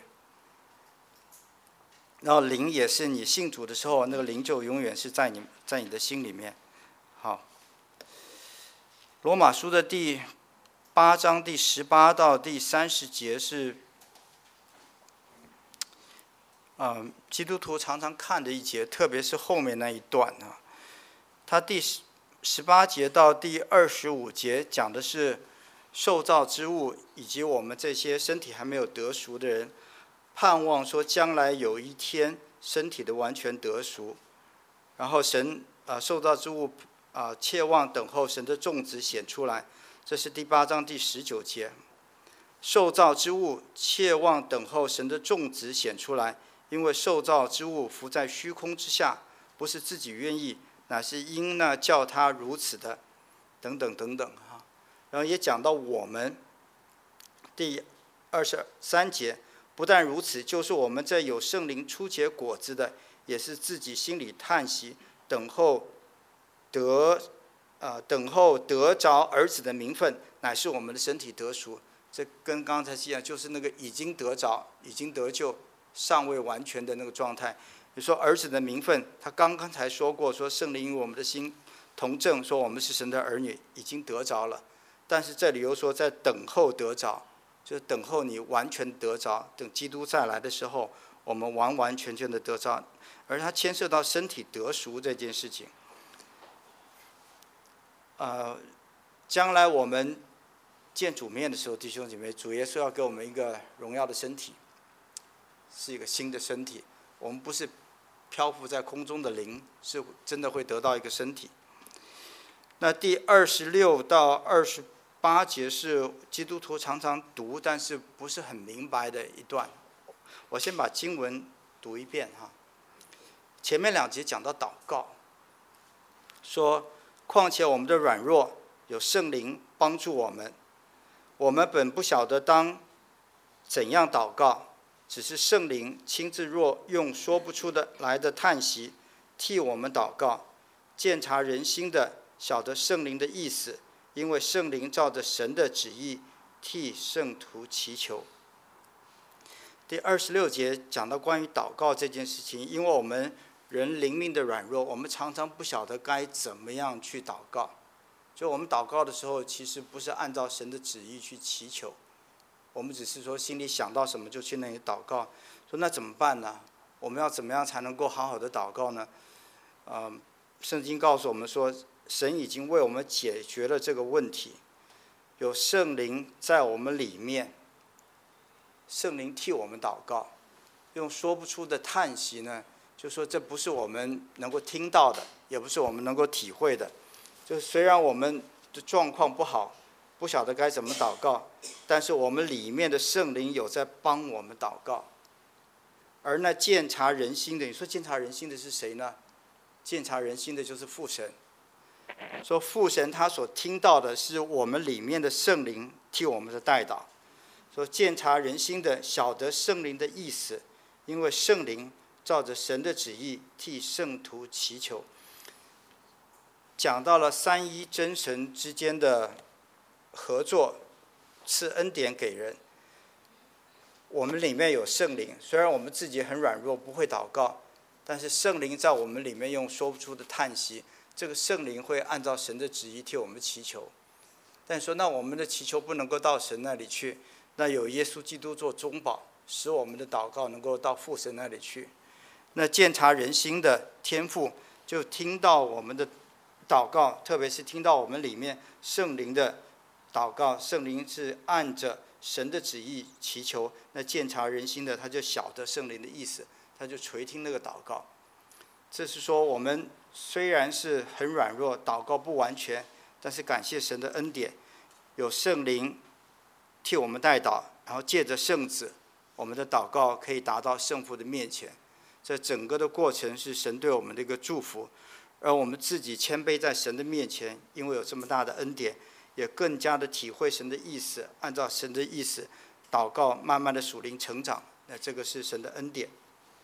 然后灵也是你信主的时候，那个灵就永远是在你在你的心里面。好，罗马书的第八章第十八到第三十节是，嗯、呃，基督徒常常看的一节，特别是后面那一段啊。他第十八节到第二十五节讲的是受造之物以及我们这些身体还没有得赎的人，盼望说将来有一天身体的完全得赎，然后神啊、呃、受造之物啊、呃、切望等候神的种子显出来，这是第八章第十九节。受造之物切望等候神的种子显出来，因为受造之物伏在虚空之下，不是自己愿意，乃是因那叫他如此的，等等等等哈。然后也讲到我们第二十三节。不但如此，就是我们这有圣灵初结果子的，也是自己心里叹息，等候得啊、呃，等候得着儿子的名分，乃是我们的身体得赎。这跟刚才一样，就是那个已经得着、已经得救、尚未完全的那个状态。你说儿子的名分，他刚刚才说过，说圣灵与我们的心同证，说我们是神的儿女，已经得着了。但是这里又说在等候得着。就是等候你完全得着，等基督再来的时候，我们完完全全的得着，而它牵涉到身体得赎这件事情。呃，将来我们见主面的时候，弟兄姐妹，主耶稣要给我们一个荣耀的身体，是一个新的身体。我们不是漂浮在空中的灵，是真的会得到一个身体。那第二十六到二十八节是基督徒常常读，但是不是很明白的一段。我先把经文读一遍哈。前面两节讲到祷告，说况且我们的软弱有圣灵帮助我们，我们本不晓得当怎样祷告， 只是圣灵亲自若用说不出的来的叹息替我们祷告，鉴察人心的，晓得圣灵的意思，因为圣灵照着神的旨意替圣徒祈求。第二十六节讲到关于祷告这件事情，因为我们人灵命的软弱，我们常常不晓得该怎么样去祷告。就我们祷告的时候，其实不是按照神的旨意去祈求，我们只是说心里想到什么就去那里祷告。说那怎么办呢？我们要怎么样才能够好好的祷告呢？呃，圣经告诉我们说，神已经为我们解决了这个问题，有圣灵在我们里面，圣灵替我们祷告，用说不出的叹息呢，就说这不是我们能够听到的，也不是我们能够体会的。就虽然我们的状况不好，不晓得该怎么祷告，但是我们里面的圣灵有在帮我们祷告。而那鉴察人心的，你说鉴察人心的是谁呢？鉴察人心的就是父神。说父神他所听到的是我们里面的圣灵替我们的代祷。说鉴察人心的，晓得圣灵的意思，因为圣灵照着神的旨意替圣徒祈求。讲到了三一真神之间的合作，赐恩典给人。我们里面有圣灵，虽然我们自己很软弱，不会祷告，但是圣灵在我们里面用说不出的叹息，这个圣灵会按照神的旨意替我们祈求。但说那我们的祈求不能够到神那里去，那有耶稣基督做中保，使我们的祷告能够到父神那里去。那鉴察人心的天父就听到我们的祷告，特别是听到我们里面圣灵的祷告，圣灵是按着神的旨意祈求，那鉴察人心的他就晓得圣灵的意思，他就垂听那个祷告。这是说我们虽然是很软弱，祷告不完全，但是感谢神的恩典，有圣灵替我们代祷，然后借着圣子，我们的祷告可以达到圣父的面前。这整个的过程是神对我们的一个祝福，而我们自己谦卑在神的面前，因为有这么大的恩典，也更加的体会神的意思，按照神的意思祷告，慢慢的属灵成长。那这个是神的恩典。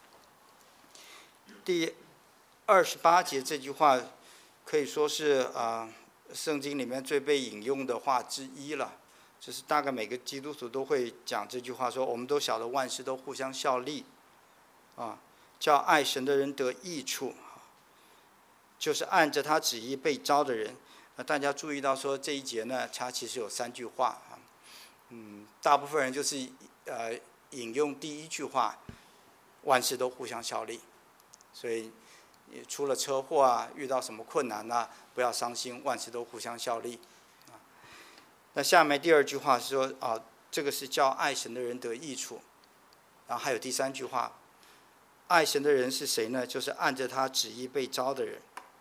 第二十八节这句话可以说是啊、呃，圣经里面最被引用的话之一了。就是大概每个基督徒都会讲这句话，说我们都晓得万事都互相效力，啊，叫爱神的人得益处，就是按着他旨意被招的人。那大家注意到说这一节呢，它其实有三句话啊，嗯，大部分人就是呃引用第一句话，万事都互相效力，所以出了车祸啊，遇到什么困难啊，不要伤心，万事都互相效力。啊，那下面第二句话是说啊，这个是叫爱神的人得益处，然后还有第三句话，爱神的人是谁呢？就是按着他旨意被招的人。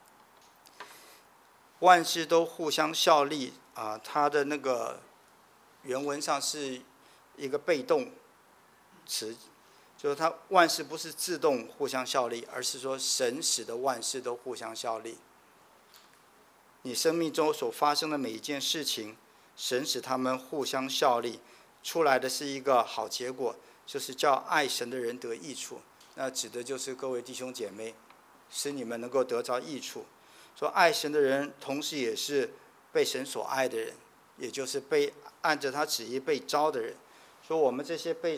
万事都互相效力啊，它的那个原文上是一个被动词，就是它万事不是自动互相效力，而是说神使的万事都互相效力。你生命中所发生的每一件事情，神使他们互相效力，出来的是一个好结果，就是叫爱神的人得益处。那指的就是各位弟兄姐妹，使你们能够得着益处。说爱神的人，同时也是被神所爱的人，也就是被按着他旨意被招的人。说我们这些被，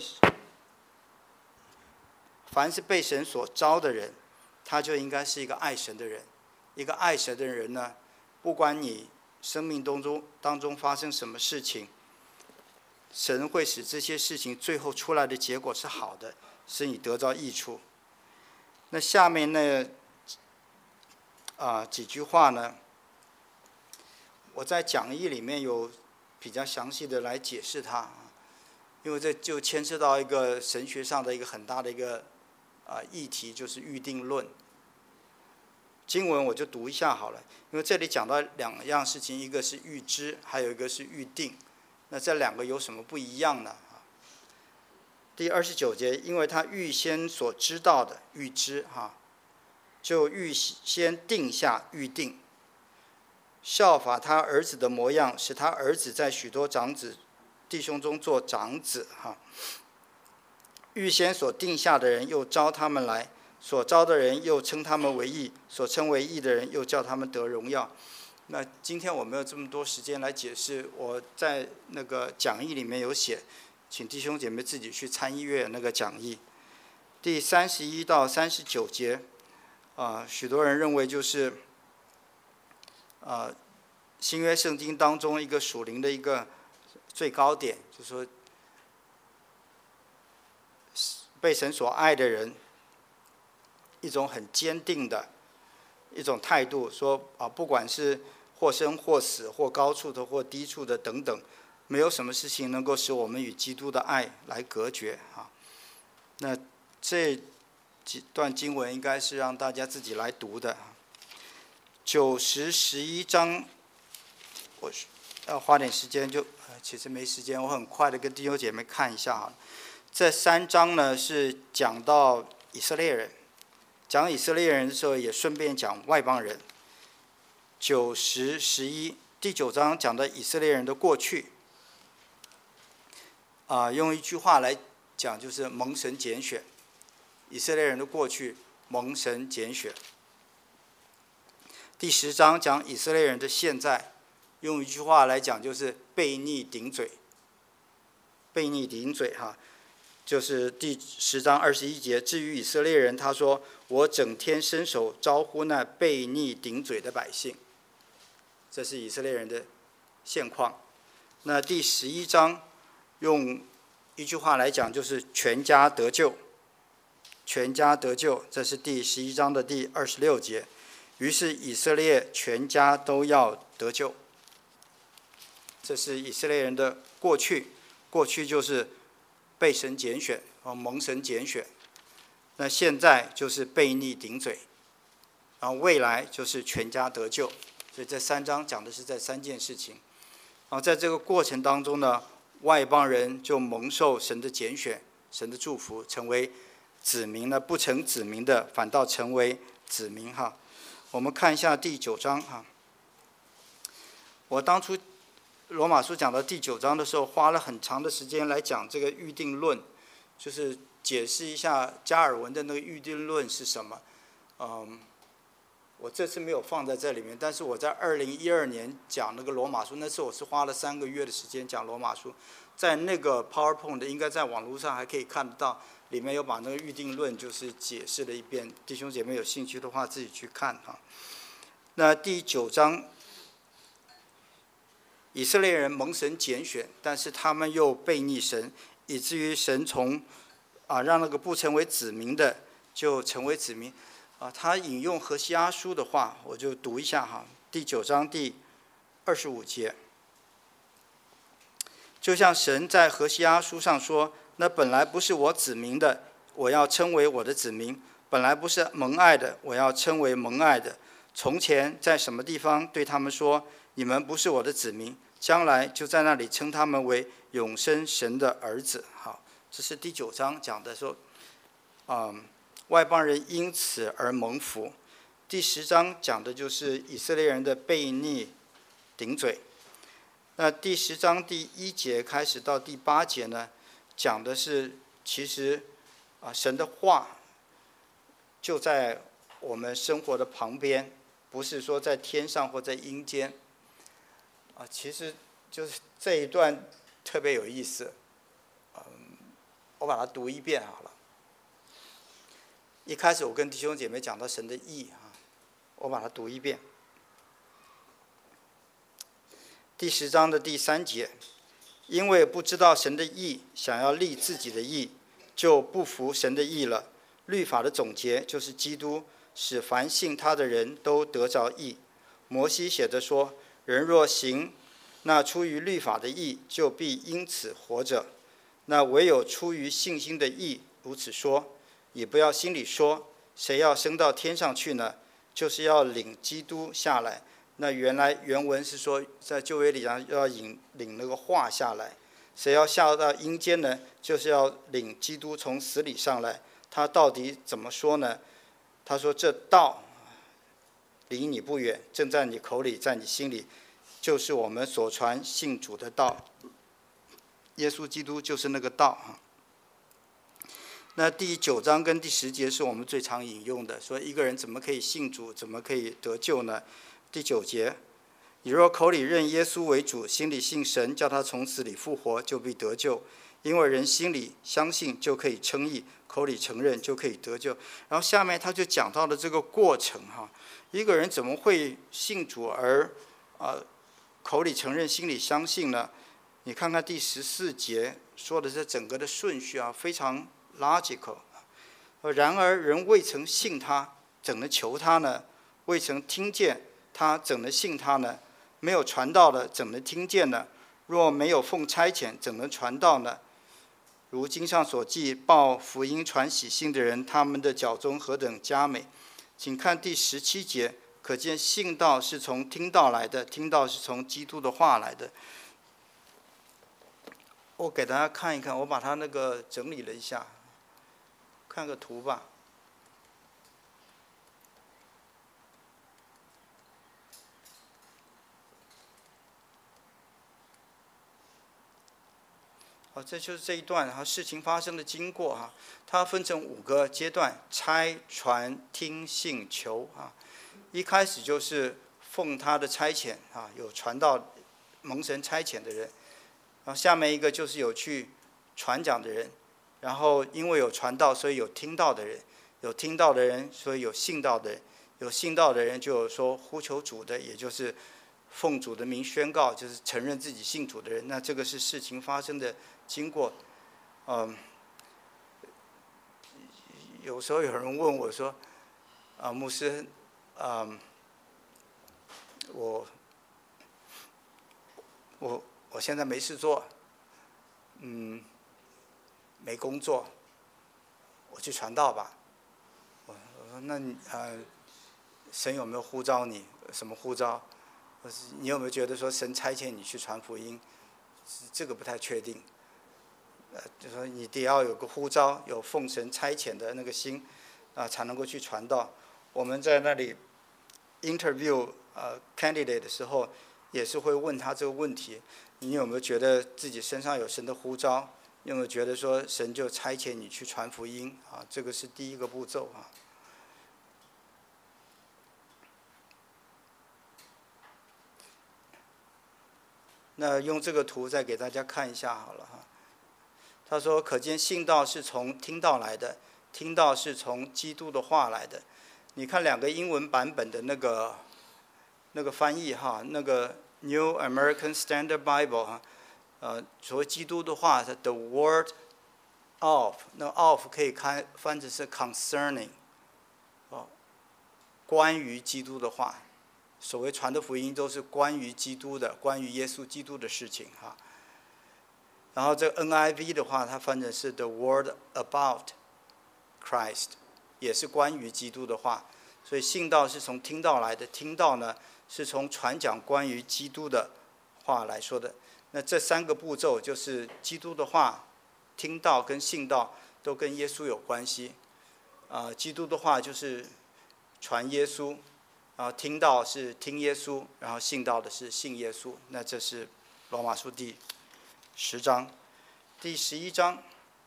凡是被神所招的人，他就应该是一个爱神的人。一个爱神的人呢，不管你生命当中当中发生什么事情，神会使这些事情最后出来的结果是好的，使你得着益处。那下面呢？啊、呃，几句话呢？我在讲义里面有比较详细的来解释它，因为这就牵涉到一个神学上的一个很大的一个啊、呃、议题，就是预定论。经文我就读一下好了，因为这里讲到两样事情，一个是预知，还有一个是预定。那这两个有什么不一样呢？第二十九节，因为他预先所知道的预知哈。就预先定下预定，效法他儿子的模样，使他儿子在许多长子弟兄中做长子哈。 预先所定下的人又招他们来，所招的人又称他们为义，所称为义的人又叫他们得荣耀。那今天我没有这么多时间来解释，我在那个讲义里面有写，请弟兄姐妹自己去参阅那个讲义。第三十一到三十九节，啊、呃，许多人认为就是，啊、呃，新约圣经当中一个属灵的一个最高点，就是说，被神所爱的人，一种很坚定的一种态度，说啊，不管是或生或死，或高处的，或低处的等等，没有什么事情能够使我们与基督的爱来隔绝啊。那这几段经文应该是让大家自己来读的。九十十一章，我要花点时间就，呃，其实没时间，我很快的跟弟兄姐妹看一下啊。这三章呢是讲到以色列人，讲以色列人的时候也顺便讲外邦人。九十十一，第九章讲的以色列人的过去，啊、呃，用一句话来讲就是蒙神拣选。以色列人的过去，蒙神拣选。第十章讲以色列人的现在，用一句话来讲就是悖逆顶嘴。悖逆顶嘴哈，就是第十章二十一节。至于以色列人，他说：“我整天伸手招呼那悖逆顶嘴的百姓。”这是以色列人的现况。那第十一章用一句话来讲，就是全家得救。全家得救，这是第十一章的第二十六节。于是以色列全家都要得救。这是以色列人的过去，过去就是被神拣选，蒙神拣选。那现在就是悖逆顶嘴，然后未来就是全家得救。所以这三章讲的是这三件事情。然后在这个过程当中呢，外邦人就蒙受神的拣选，神的祝福，成为子民呢，不成子民的反倒成为子民哈。我们看一下第九章哈。我当初罗马书讲到第九章的时候，花了很长的时间来讲这个预定论，就是解释一下加尔文的那个预定论是什么。嗯，我这次没有放在这里面，但是我在二零一二年讲那个罗马书，那次我是花了三个月的时间讲罗马书，在那个 PowerPoint 应该在网络上还可以看得到。里面有把那个预定论就是解释了一遍，弟兄姐妹有兴趣的话自己去看哈。那第九章，以色列人蒙神拣选，但是他们又悖逆神，以至于神从啊让那个不成为子民的就成为子民啊。他引用何西阿书的话，我就读一下哈。第九章第二十五节，就像神在何西阿书上说。那本来不是我子民的，我要称为我的子民；本来不是蒙爱的，我要称为蒙爱的。从前在什么地方对他们说，你们不是我的子民，将来就在那里称他们为永生神的儿子。好，这是第九章讲的说，嗯，外邦人因此而蒙福。第十章讲的就是以色列人的悖逆顶嘴。那第十章第一节开始到第八节呢，讲的是其实啊神的话就在我们生活的旁边，不是说在天上或在阴间啊。其实就是这一段特别有意思，嗯，我把它读一遍好了。一开始我跟弟兄姐妹讲到神的义啊，我把它读一遍。第十章的第三节，因为不知道神的义，想要立自己的义，就不服神的义了。律法的总结就是基督，使凡信他的人都得着义。摩西写着说，人若行那出于律法的义，就必因此活着。那唯有出于信心的义，如此说，也不要心里说，谁要升到天上去呢？就是要领基督下来。那原来原文是说，在旧约里讲要领领那个话下来。谁要下到阴间呢？就是要领基督从死里上来。他到底怎么说呢？他说：“这道离你不远，正在你口里，在你心里，就是我们所传信主的道。耶稣基督就是那个道啊。” 那第九章跟第十节是我们最常引用的，说一个人怎么可以信主，怎么可以得救呢？第九节，你若口里认耶稣为主，心里信神，叫他从死里复活，就必得救。因为人心里相信就可以称义，口里承认就可以得救。然后下面他就讲到了这个过程哈，一个人怎么会信主而啊、呃、口里承认，心里相信呢？你看看第十四节说的这整个的顺序啊，非常 logical。然而人未曾信他，怎能求他呢？未曾听见他，怎能信他呢？没有传道的，怎能听见呢？若没有奉差遣，怎能传道呢？如经上所记，报福音传喜信的人，他们的脚中何等佳美！请看第十七节，可见信道是从听道来的，听道是从基督的话来的。我给大家看一看，我把它那个整理了一下，看个图吧。好，这就是这一段哈，事情发生的经过哈，它分成五个阶段：差、传、听、信、求啊。一开始就是奉他的差遣啊，有传道蒙神差遣的人，然后下面一个就是有去传讲的人，然后因为有传道，所以有听到的人，有听到的人，所以有信道的人，有信道的人就有说呼求主的，也就是奉主的名宣告，就是承认自己信主的人。那这个是事情发生的经过。嗯，有时候有人问我说：“啊，牧师，嗯，我我我现在没事做，嗯，没工作，我去传道吧。”我我说：“那你呃，神有没有呼召你？什么呼召？你有没有觉得说神差遣你去传福音？这个不太确定。呃，就说你得要有个呼召，有奉神差遣的那个心，啊、呃，才能够去传道。我们在那里 interview 呃 candidate 的时候，也是会问他这个问题：你有没有觉得自己身上有神的呼召？你有没有觉得说神就差遣你去传福音？啊，这个是第一个步骤啊。那用这个图再给大家看一下好了哈。他说：“可见信道是从听道来的，听道是从基督的话来的。”你看两个英文版本的那个那个翻译哈，那个 New American Standard Bible 哈，呃，所谓基督的话是 the word of， 那 of 可以看翻成是 concerning， 哦，关于基督的话。所谓传的福音都是关于基督的，关于耶稣基督的事情哈。然后这个 N I V 的话，它翻成是 the word about Christ， 也是关于基督的话。所以信道是从听道来的，听道呢是从传讲关于基督的话来说的。那这三个步骤就是基督的话、听道跟信道都跟耶稣有关系。啊、呃，基督的话就是传耶稣。然后听到是听耶稣，然后信道的是信耶稣。那这是罗马书第十章，第十一章。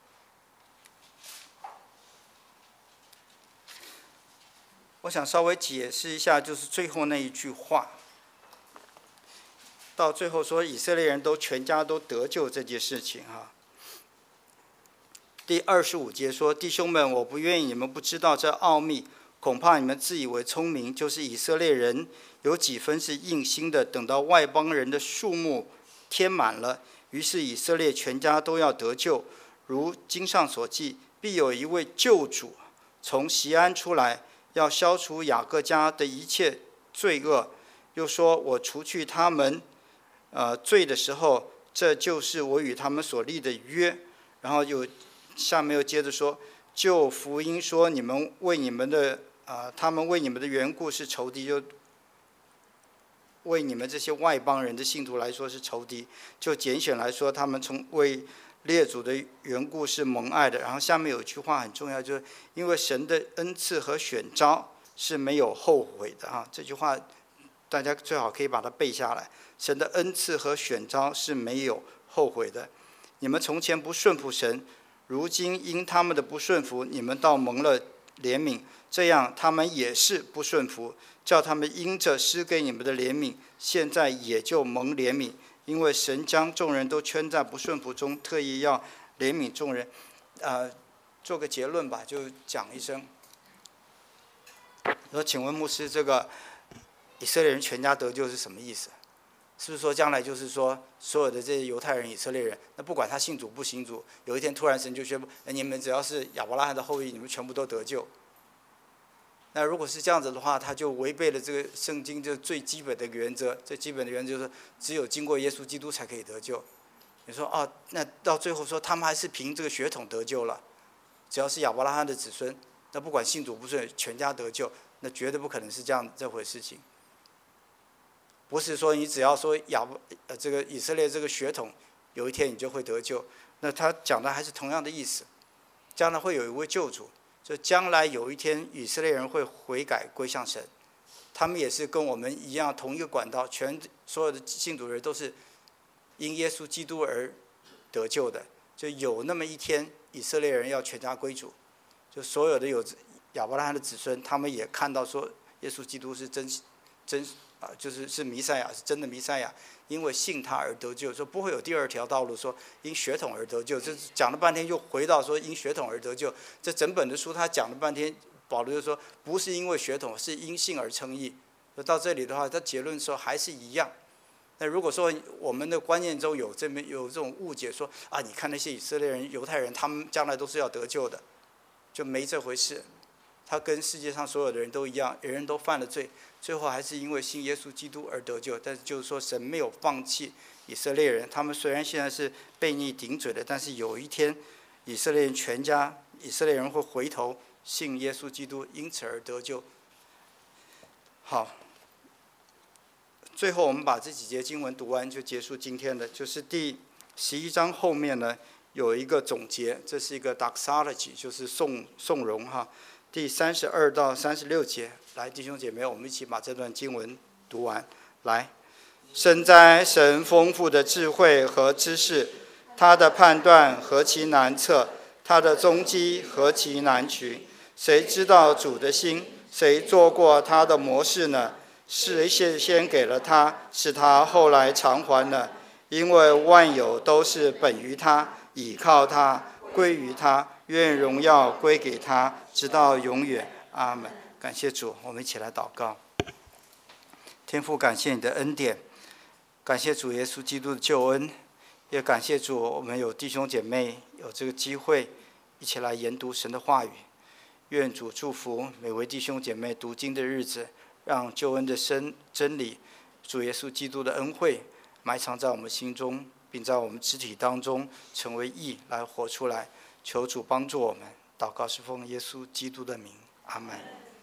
我想稍微解释一下，就是最后那一句话，到最后说以色列人都全家都得救这件事情哈。第二十五节说：“弟兄们，我不愿意你们不知道这奥秘。恐怕你们自以为聪明，就是以色列人有几分是硬心的，等到外邦人的数目填满了，于是以色列全家都要得救。如经上所记，必有一位救主从锡安出来，要消除雅各家的一切罪恶。又说，我除去他们呃罪的时候，这就是我与他们所立的约。”然后又下面又接着说，就福音说，你们为你们的啊、呃，他们为你们的缘故是仇敌，就为你们这些外邦人的信徒来说是仇敌。就拣选来说，他们从为列祖的缘故是蒙爱的。然后下面有一句话很重要，就是因为神的恩赐和选召是没有后悔的啊。这句话大家最好可以把它背下来。神的恩赐和选召是没有后悔的。你们从前不顺服神， 如今因他们的不顺服，你们倒蒙了怜悯，这样他们也是不顺服，叫他们因着施给你们的怜悯，现在也就蒙怜悯。因为神将众人都圈在不顺服中，特意要怜悯众人。呃，做个结论吧，就讲一声。说，请问牧师，这个以色列人全家得救是什么意思？是不是说将来就是说，所有的这些犹太人、以色列人，那不管他信主不信主，有一天突然神就宣布，你们只要是亚伯拉罕的后裔，你们全部都得救？那如果是这样子的话，他就违背了这个圣经就最基本的一个原则。最基本的原则就是，只有经过耶稣基督才可以得救。你说哦，那到最后说他们还是凭这个血统得救了，只要是亚伯拉罕的子孙，那不管信主不信，全家得救，那绝对不可能是这样这回事情。不是说你只要说亚呃这个以色列这个血统，有一天你就会得救。那他讲的还是同样的意思，将来会有一位救主。就将来有一天，以色列人会悔改归向神，他们也是跟我们一样同一个管道，全所有的信主人都是因耶稣基督而得救的。就有那么一天，以色列人要全家归主，就所有的有亚伯拉罕的子孙，他们也看到说耶稣基督是真真啊，就是是弥赛亚，是真的弥赛亚，因为信他而得救，说不会有第二条道路，说因血统而得救。这讲了半天，又回到说因血统而得救。这整本的书他讲了半天，保罗就说不是因为血统，是因信而称义。到这里的话，他结论说还是一样。那如果说我们的观念中有这么有这种误解，说啊，你看那些以色列人、犹太人，他们将来都是要得救的，就没这回事。他跟世界上所有的人都一样，人人都犯了罪，最后还是因为信耶稣基督而得救。但是就是说，神没有放弃以色列人，他们虽然现在是悖逆顶嘴的，但是有一天，以色列人全家，以色列人会回头信耶稣基督，因此而得救。好，最后我们把这几节经文读完就结束今天的，就是第十一章后面呢有一个总结，这是一个 doxology， 就是颂颂荣哈。第三十二到三十六节，来，弟兄姐妹，我们一起把这段经文读完。来，深哉神丰富的智慧和知识，他的判断何其难测，他的踪迹何其难取。谁知道主的心？谁做过他的模式呢？谁先给了他，使他后来偿还呢？因为万有都是本于他，倚靠他，归于他。愿荣耀归给他，直到永远。阿们。感谢主，我们一起来祷告。天父，感谢你的恩典，感谢主耶稣基督的救恩，也感谢主，我们有弟兄姐妹有这个机会一起来研读神的话语。愿主祝福每位弟兄姐妹读经的日子，让救恩的真真理，主耶稣基督的恩惠埋藏在我们心中，并在我们肢体当中成为义来活出来。求主帮助我们，祷告是奉耶稣基督的名，阿们。